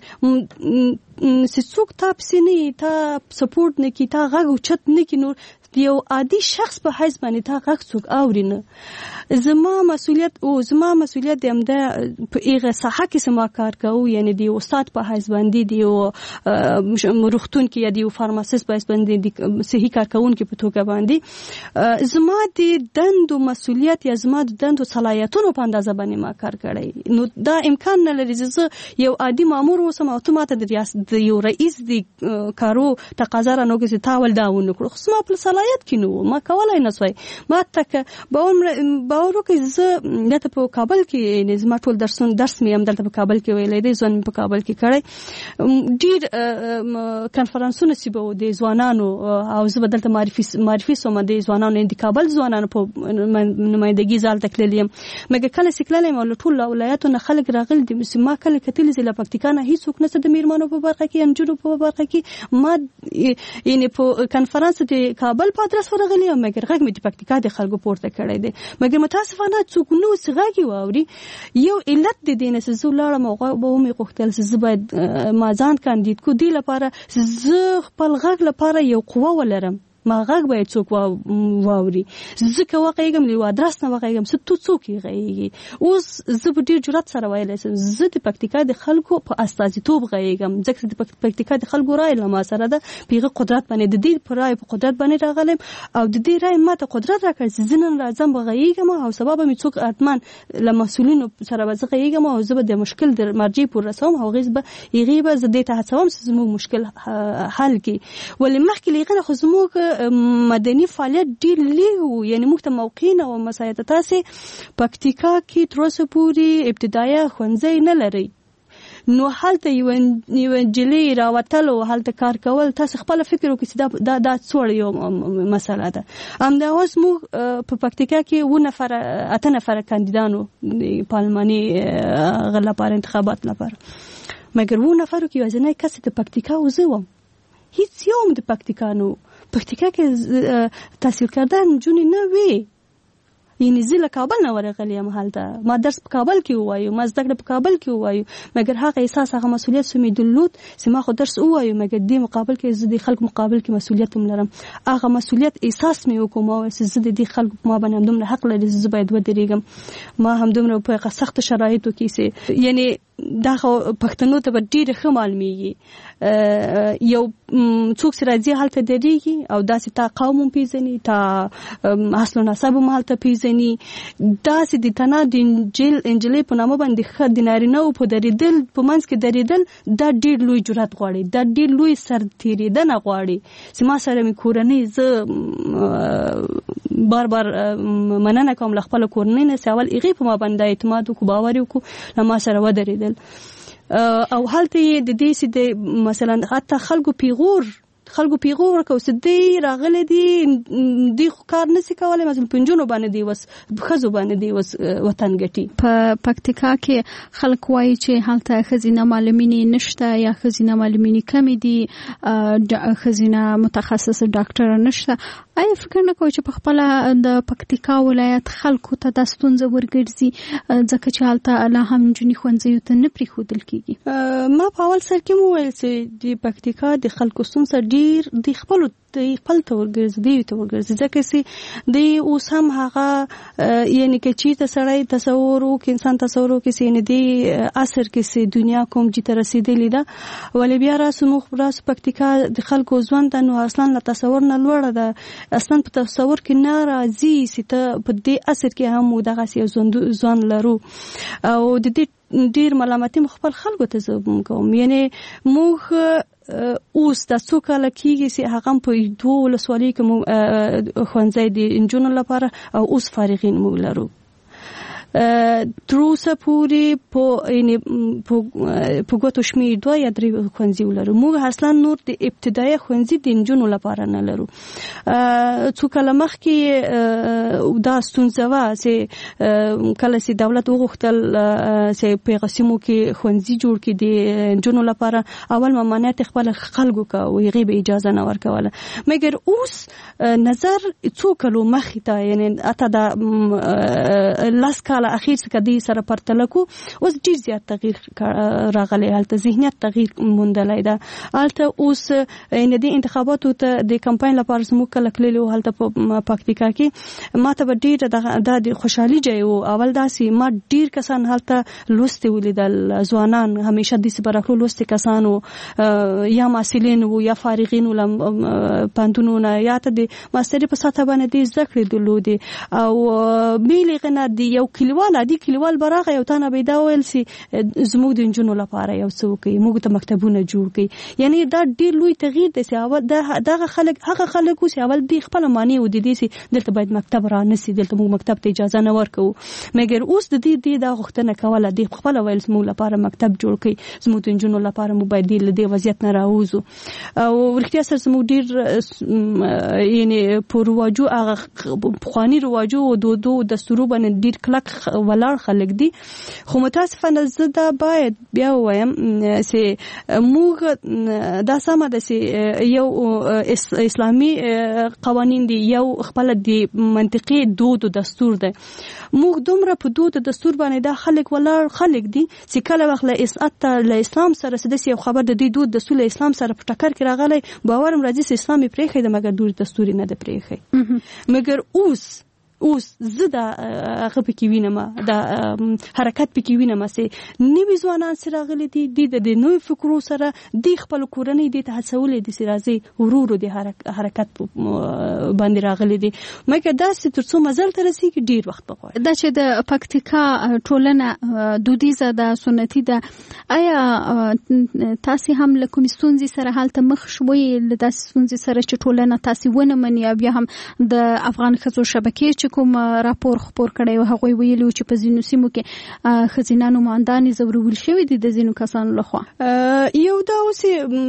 چې څوک تا پسې نه تا سپورټ نه کړي تا غږ اوچت نه کړي نور یو عادي شخص په حیث باندې تا غږ څوک اوري نه زما مسؤلیت او زما مسؤلیت د همدا په هغه ساحه کې زما کار کوو یعنې د یو استاد په حیث باندې د یو روغتون کې یا د یو فارماسیست په حیث باندې د صحي کارکوونکي په توګه باندې زما د دندو مسؤلیت یا زما د دندو صلاحیتونو په اندازه باندې ما کار کړی نو دا امکان نه لري چې زه یو عادي مامور اوسم او ته ماته د ریاست د یو رئیس د کارو تقاضا رانه وکړي چې تا ول دا ونه کړو خو زما په صلاحیت کې نه ما کولای نه سوای ما تک باور وکړي زه دلته په کابل کې زما ټول درسونه درس مې هم دلته په کابل کې ویلی دی ځوان مې په کابل کې کړی ډېر کنفرانسونه چې به د ځوانانو او زه به دلته معرفي معرفي سوم د ځوانانو د کابل ځوانانو په نمایندګي ځای ته تللی یم مګر کله چې تللی یم له ټولو ولایاتو نه خلک راغلي دي ما کله کتلي چې له پکتیکا نه هېڅوک نشته د میرمنو په برخه کې نجونو په برخه کې ما یعنې په کنفرانس د کابل په ادرس ورغلی یم مګر غږ مې د پکتیکا د خلکو پورته کړی دی مګر متاسفانه څوک نو چې غږ یې واوري یو علت د دې نه چې زه ولاړم او به ومې غوښتل چې زه باید ما ځان کاندید کړو دې لپاره زه خپل غږ لپاره یو قوه ولرم ما غږ باید څوک واوري. زه که وغږېږم له یو ادرس نه وغږېږم څه تو څوک یې غږېږي. اوس زه په ډېر جرأت سره ویلی شم زه د پکتیکا د خلکو په استازیتوب غږېږم ځکه چې د پکتیکا د خلکو رایې له ما سره ده. په هغه قدرت باندې د دې په رایې په قدرت باندې راغلم او د دې رایې ما ته قدرت راکړ چې زه نن راځم وغږېږم او سبا به مې څوک حتما له مسؤلینو سره به زه غږېږم او زه به د مشکل د مرجع پورې رسوم او هغې به هغې به زه دې ته هڅوم چې زموږ مشکل حل کړي. ولې مخکې له هغه نه خو زموږ مدني فعالیت ډېر لږ و. یعنې موږ ته موقع نه وه مسایته. تاسې پکتیکا کې تر اوسه پورې ابتدایه ښوونځی نه لرئ نو هلته یو نجلۍ راوتل او هلته کار کول تاسو خپل فکر وکړئ چې دا دا څوړ یو مسله ده. همدا اوس موږ په پکتیکا کې و نفر اته نفر کاندیدانو پارلماني غل لپاره انتخابات لپاره مګر و نفرو کې یوازینی کس د پکتیکا و زه وم. هیڅ یو د پکتیکا نو پکتیکا کې تحصیل کردن نجونې نه وي. یعنی زه له کابل نه ورغلی یم هلته ما درس په کابل کې ووایو ما زده کړه په کابل کې ووایو مګر هغه احساس هغه مسؤلیت سو مې درلود چې ما خو درس ووایو مګر دې مقابل کې زه د خلکو مقابل کې مسؤلیت هم لرم. هغه مسؤلیت احساس مې وکړ ما وایي چې زه د دې خلکو ما باندې همدومره حق لري زه باید ودرېږم. ما همدومره په سختو شرایطو کې چې یعنی دا خو پښتنو ته به ډېر ښه معلومیږي یو څوک چې راځي هلته درېږي او داسې تا قوم هم پېژني تا اصل و نسب هم هلته پېژني داسې د تنه د انجلۍ په نامه باندې ښه د نارینهو په درېدل په منځ کې درېدل دا ډېر لوی جرأت غواړي دا ډېر لوی سرتېرېدنه غواړي چې ما سره مې کورنۍ زه بار بار مننه کوم له خپله کورنۍ نه چې اول هغې په ما باندې اعتماد وکړو باور یې وکړو له ما سره ودرېدل او هلته یې د دې چې د مثلا حتی خلکو پیغور خلکو پیغور ورکړو چې دی راغلی دی دی خو کار نشي کولی مثلا په نجونو باندې دی وس ښځو باندې دی وس وطن ګټي. په پکتیکا کې خلک وایي چې هلته ښځینه معلمینې نشته یا ښځینه معلمینې کمې دي ښځینه متخصص ډاکټره نشته. آیا فکر نه کوئ چې په خپله د پکتیکا ولایت خلکو ته دا ستونزه ورګرځي ځکه چې هلته لا هم نجونې ښوونځیو ته نه پرېښودل کېږي؟ ما په اول سر کې مو وویل چې د پکتیکا د خلکو ستونزه ډېر د خپلو خپل ته ورګرځي دوی ته ورګرځي ځکه چې دوی اوس هم هغه یعنې که چېرته سړی تصور وکړي انسان تصور وکړي چې یعنې دې عصر کې چې دنیا کوم جې ته رسېدلې ده ولې بیا راسو موږ راسو پکتیکا د خلکو ژوند ته نو اصلا له تصور نه لوړه ده اصلا په تصور کې نه راځي چې ته په دې عصر کې هم دغسې یو ژوند لرو او د دې ډېر ملامتي مو خپل خلکو ته زه کوم. یعنې موږ اوس دا څو کاله کېږي چې هغه هم په دوو ولسوالیو کې موږ ښوونځی د نجونو لپاره او اوس فارغین موږ لرو. تر اوسه پورې په په ګوتو شمېر دوه یا درې ښوونځي ولرو. موږ اصلا نور د ابتدایه ښوونځي د نجونو لپاره نه لرو. څو کاله مخکې دا ستونزه وه چې کله چې دولت وغوښتل چې په هغه سیمو کې ښوونځي جوړ کړي د نجونو لپاره اول ممانعت یې خپله خلکو کوه او هغې به اجازه نه ورکوله مګر اوس نظر څو کالو مخې ته یعنې حتی دا لس کاله اخیر څخه دې سره پرتله کو اوس ډېر زیات تغییر راغلی هلته ذهنیت تغییر موندلی ده هلته اوس یعنې دې انتخاباتو ته د کمپاین لپاره زموږ کله تللي وو هلته په پکتیکا کې ما ته به ډېر دا د خوشحالي ځای و. اول داسې ما ډېر کسان هلته لوستي ولیدل ځوانان همیشه داسې به راغلو لوستي کسان وو یا محصلین وو یا فارغین وو له پوهنتونونو نه یا ته د ماستري په سطحه باندې دې زده کړې درلودې او بې له هغې نه د یو کلیوال عادي کلیوال به راغی یو تا نه به یې دا ویل چې زموږ د نجونو لپاره یو څه وکړئ موږ ته مکتبونه جوړ کړئ. یعنې دا ډېر لوی تغییر دی چې اول دغه خلک هغه خلک وو چې اول دوی خپله مانع و د دې چې دلته باید مکتب رانسي دلته موږ مکتب ته اجازه نه ورکوو مګر اوس د دې دې دا غوښتنه کوله دوی خپله ویل زموږ لپاره مکتب جوړ کړئ زموږ د نجونو لپاره موږ باید له دې وضعیت نه راووځو او رښتیا سره زموږ ډېر یعنې په رواجو هغه پخواني رواجو او دودو دستورو باندې ډېر کلک ولاړ خلک دي. خو متاسفانه زه دا باید بیا وایم چې موږ دا سمه ده چې یو اسلامي قوانین دي، یو خپل دی منطقي دود او دستور ده. موږ دومره په دود او دستور باندې دا خلک ولاړ خلک دي چې کله وخت له اسعت له اسلام سره سدسي یو خبر د دې دود دستور له اسلام سره په ټکر کې راغلی، باورم راځي چې اسلامي پرېخي د مګر دود دستور نه ده پرېخي. مګر اوس اوس زه دا هغه پکې وینم، دا حرکت پکې وینم چې نوي ځوانان سره راغلي دي، د نوي فکرو سره د خپل کورنۍ د هڅولې دي چې راځي ورورو د حرکت باندې راغلي دي. مګر دا چې تر څو مزل ته رسېږي ډېر وخت بغواړي. دا چې د پکتیکا ټولنه دودیزه ده، سنتي ده، آیا تاسې هم له کومې ستونزې سره هلته مخ شوئ، له داسې ستونزې سره چې ټولنه تاسې ونه مني، او بیا هم د افغان ښځو شبکې کوم راپور خپور کړی و هغوی ویلي چې په ځینو سیمو کې ښځینه نوماندانې ځورول شوي دي د ځینو کسانو لخوا. یو دا اوس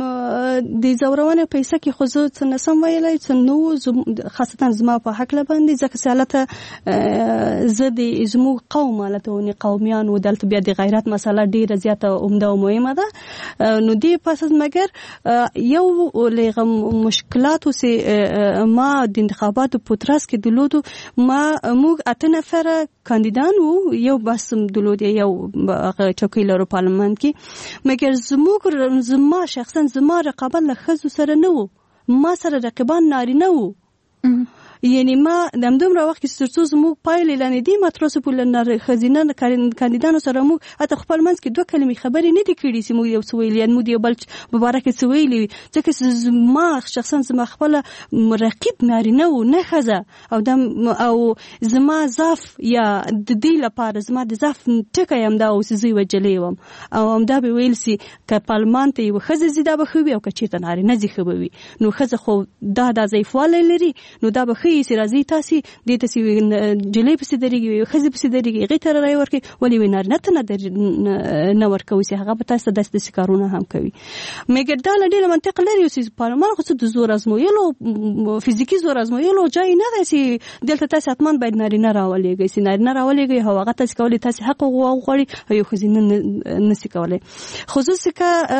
د ځورونې په حصه کې خو زه څه نسم ویلی، څه نو خاصتا زما په هکله باندې، ځکه چې هلته زه د زموږ قوم هلته ونې قومیان و، دلته بیا د غیرت مسله ډېره زیاته عمده او مهمه ده. نو دې پس از مګر یو له مشکلاتو چې ما د انتخاباتو په ترڅ کې درلودو، ما موږ اته نفره کاندیدان وو، یو بس درلود، یو چوکۍ لرو پارلمان کې. مګر زموږ زما شخصا زما رقابت له ښځو سره نه وو، ما سره رقیبان نارینه وو. یعنی ما د همدومره وخت کې تر څو زموږ پایلې اعلان دي، ما تر اوسه پورې ښځینه کاندیدانو سره موږ حتی خپل منځ کې دوه کلمې خبرې نه دي کړي چې موږ یو څه ویلي، یعنې موږ یو بل مبارک څه ویلي وي. ځکه چې زما شخصا زما خپله رقیب نارینه و نه ښځه، او دا او زما ضعف یا د دې لپاره زما د ضعف ټکی همدا و چې زه یې وجلې وم، او همدا به ویل سي که پارلمان ته یوه ښځه ځي دا به ښه وي، او که چېرته نارینه ځي ښه به وي. نو ښځه خو دا دا ضعیفوالی لري، نو دا به ښه یې چې راځي تاسې دې ته چې نجلۍ پسې درېږي، ښځې پسې درېږي، هغې ته رایه ورکوي، ولې وایي نارینه ته نه ورکوي چې هغه به تاسې ته داسې داسې کارونه هم کوي. مګر دا له ډېره منطق لري چې پارلمان خو څه د زور ازمویلو، فزیکي زور ازمویلو ځای نه دی چې دلته تاسې حتما باید نارینه راولېږئ، چې نارینه راولېږئ او هغه تاسې کولی تاسې حق وغواړئ، او یو ښځینه نشي کولی. خصوصي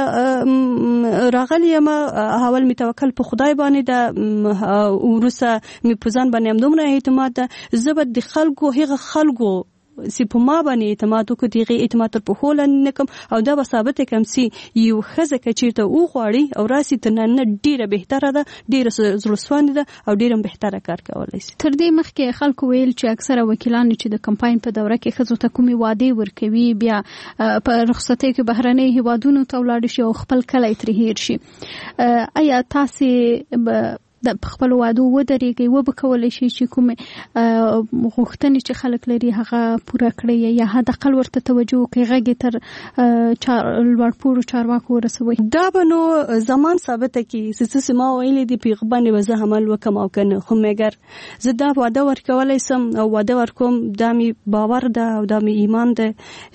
که راغلی یم اول مې توکل په خدای باندې ده، وروسته مې په ځان باندې همدومره اعتماد ده. زه به د خلکو هغه خلکو چې په ما باندې اعتماد وکړي، د هغې اعتماد تر پښو لاندې نه کړم، او دا به ثابته کړم چې یو ښځه که چېرته وغواړي او راسي تر نارینه ډېره بهتره ده، ډېره زړهسواندې ده، او ډېره بهتره کار کولی شي. تر دې مخکې خلکو ویل چې اکثره وکیلان چې د کمپاین په دوره کې ښځو ته کومې وعدې ورکوي، بیا په رخصتۍ کې بهرنۍ هیوادونو ته ولاړ شي او خپل کلی ترې هېر شي. آیا تاسې د خپل وعدو ودرېږئ، وبه کولی شي چې کومې غوښتنې چې خلک لري هغه پوره کړئ، یا حداقل ورته توجه وکړئ، غږ یې تر لوړپوړو چارواکو ورسوئ؟ دا به نو زمان ثابته کړي چې څه ما ویلي دي په هغه باندې به زه عمل وکړم او که نه. خو مګر زه دا وعده ورکولی سم او وعده ورکوم، دا مې باور ده او دا مې ایمان ده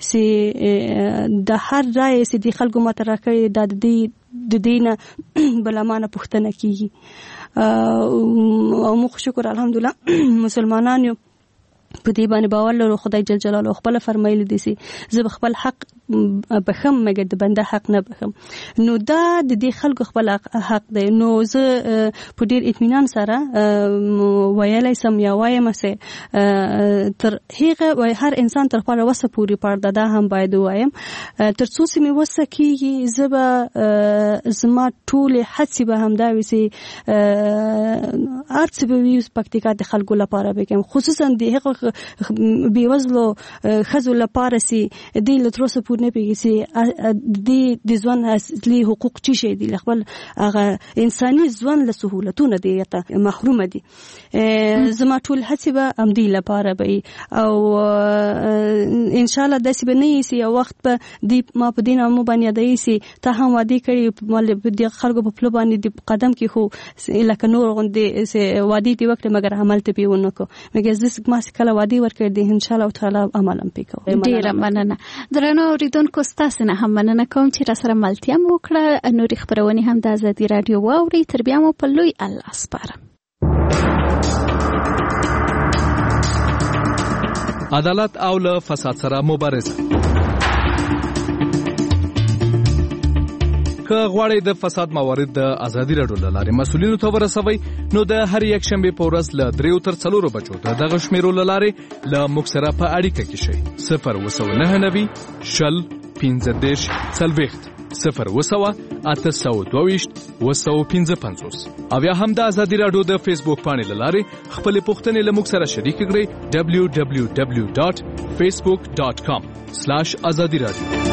چې د هر رایې چې د خلکو ماته راکړې دا د دې د دې نه بلمانه پوښتنه کېږي. او موږ شکر الحمدلله مسلمانان یو، په دې باندې باور لرو. خدای جل جلاله خپل فرمایلی دي چې زه به خپل حق بخم، مګر د بنده حق نه بخم. نو دا د دې خلکو خپل حق دی. نو زه په ډیر اطمینان سره ویلی سم یا وایم چې تر هغه وای هر انسان تر خپل وسه پوری پرده، دا هم باید وایم. تر څو چې مې وسه کېږي زه به زما ټولې هڅې به همدا وي چې هر څه به وي پکتیکا د خلکو لپاره وکړم، خصوصا د هغه بېوزلو ښځو لپاره چې دوی له تر اوسه پورې نه پوهېږي چې دوی د ژوند اصلي حقوق څه شی دي، خپل هغه انساني ژوند له سهولتونه دي محرومه دي. زما ټول هڅې به همدوی لپاره به وي، او انشاءالله داسې به نه وي چې یو وخت به دوی ما په دې نامه باندې یادوي چې ته هم وعدې کړې د خلکو په پله باندې د قدم کې، خو لکه نور غوندې وعدې دې وکړې مګر عمل ته پې ونه کړو. مګر زه ما چې کله وعدې ورکړې دي انشاءالله تعالی عمل هم پې کوم. ډېره مننه. درنو اورېدونکو ستاسې نه هم مننه کوم چې راسره ملتیا مو وکړه. نورې خپرونې هم د ازادي راډیو واورئ. تر بیا مو په لوی الله سپارم. عدالت او له فساد سره مبارزه. که غواړئ د فساد موارد د ازادي راډیو له لارې مسؤلینو ته ورسوئ نو د هر یک شنبې په ورځ له دریو تر څلورو بجو د دغه شمیرو له لارې له موږ سره په اړیکه کې شئ. صفر اووه سوه نهه نوي شل پنځه دېرش څلوېښت صفر اووه سوه اته سوه دوه ویشت اووه سوه پنځه پنځوس او یا هم د ازادي راډیو د فیسبوک پاڼې له لارې خپلې پوښتنې له موږ سره شریکې کړئ. ډبلیو ډبلیو ډبلیو ډاټ فیسبوک ډاټ کام سلاش ازادي راډیو.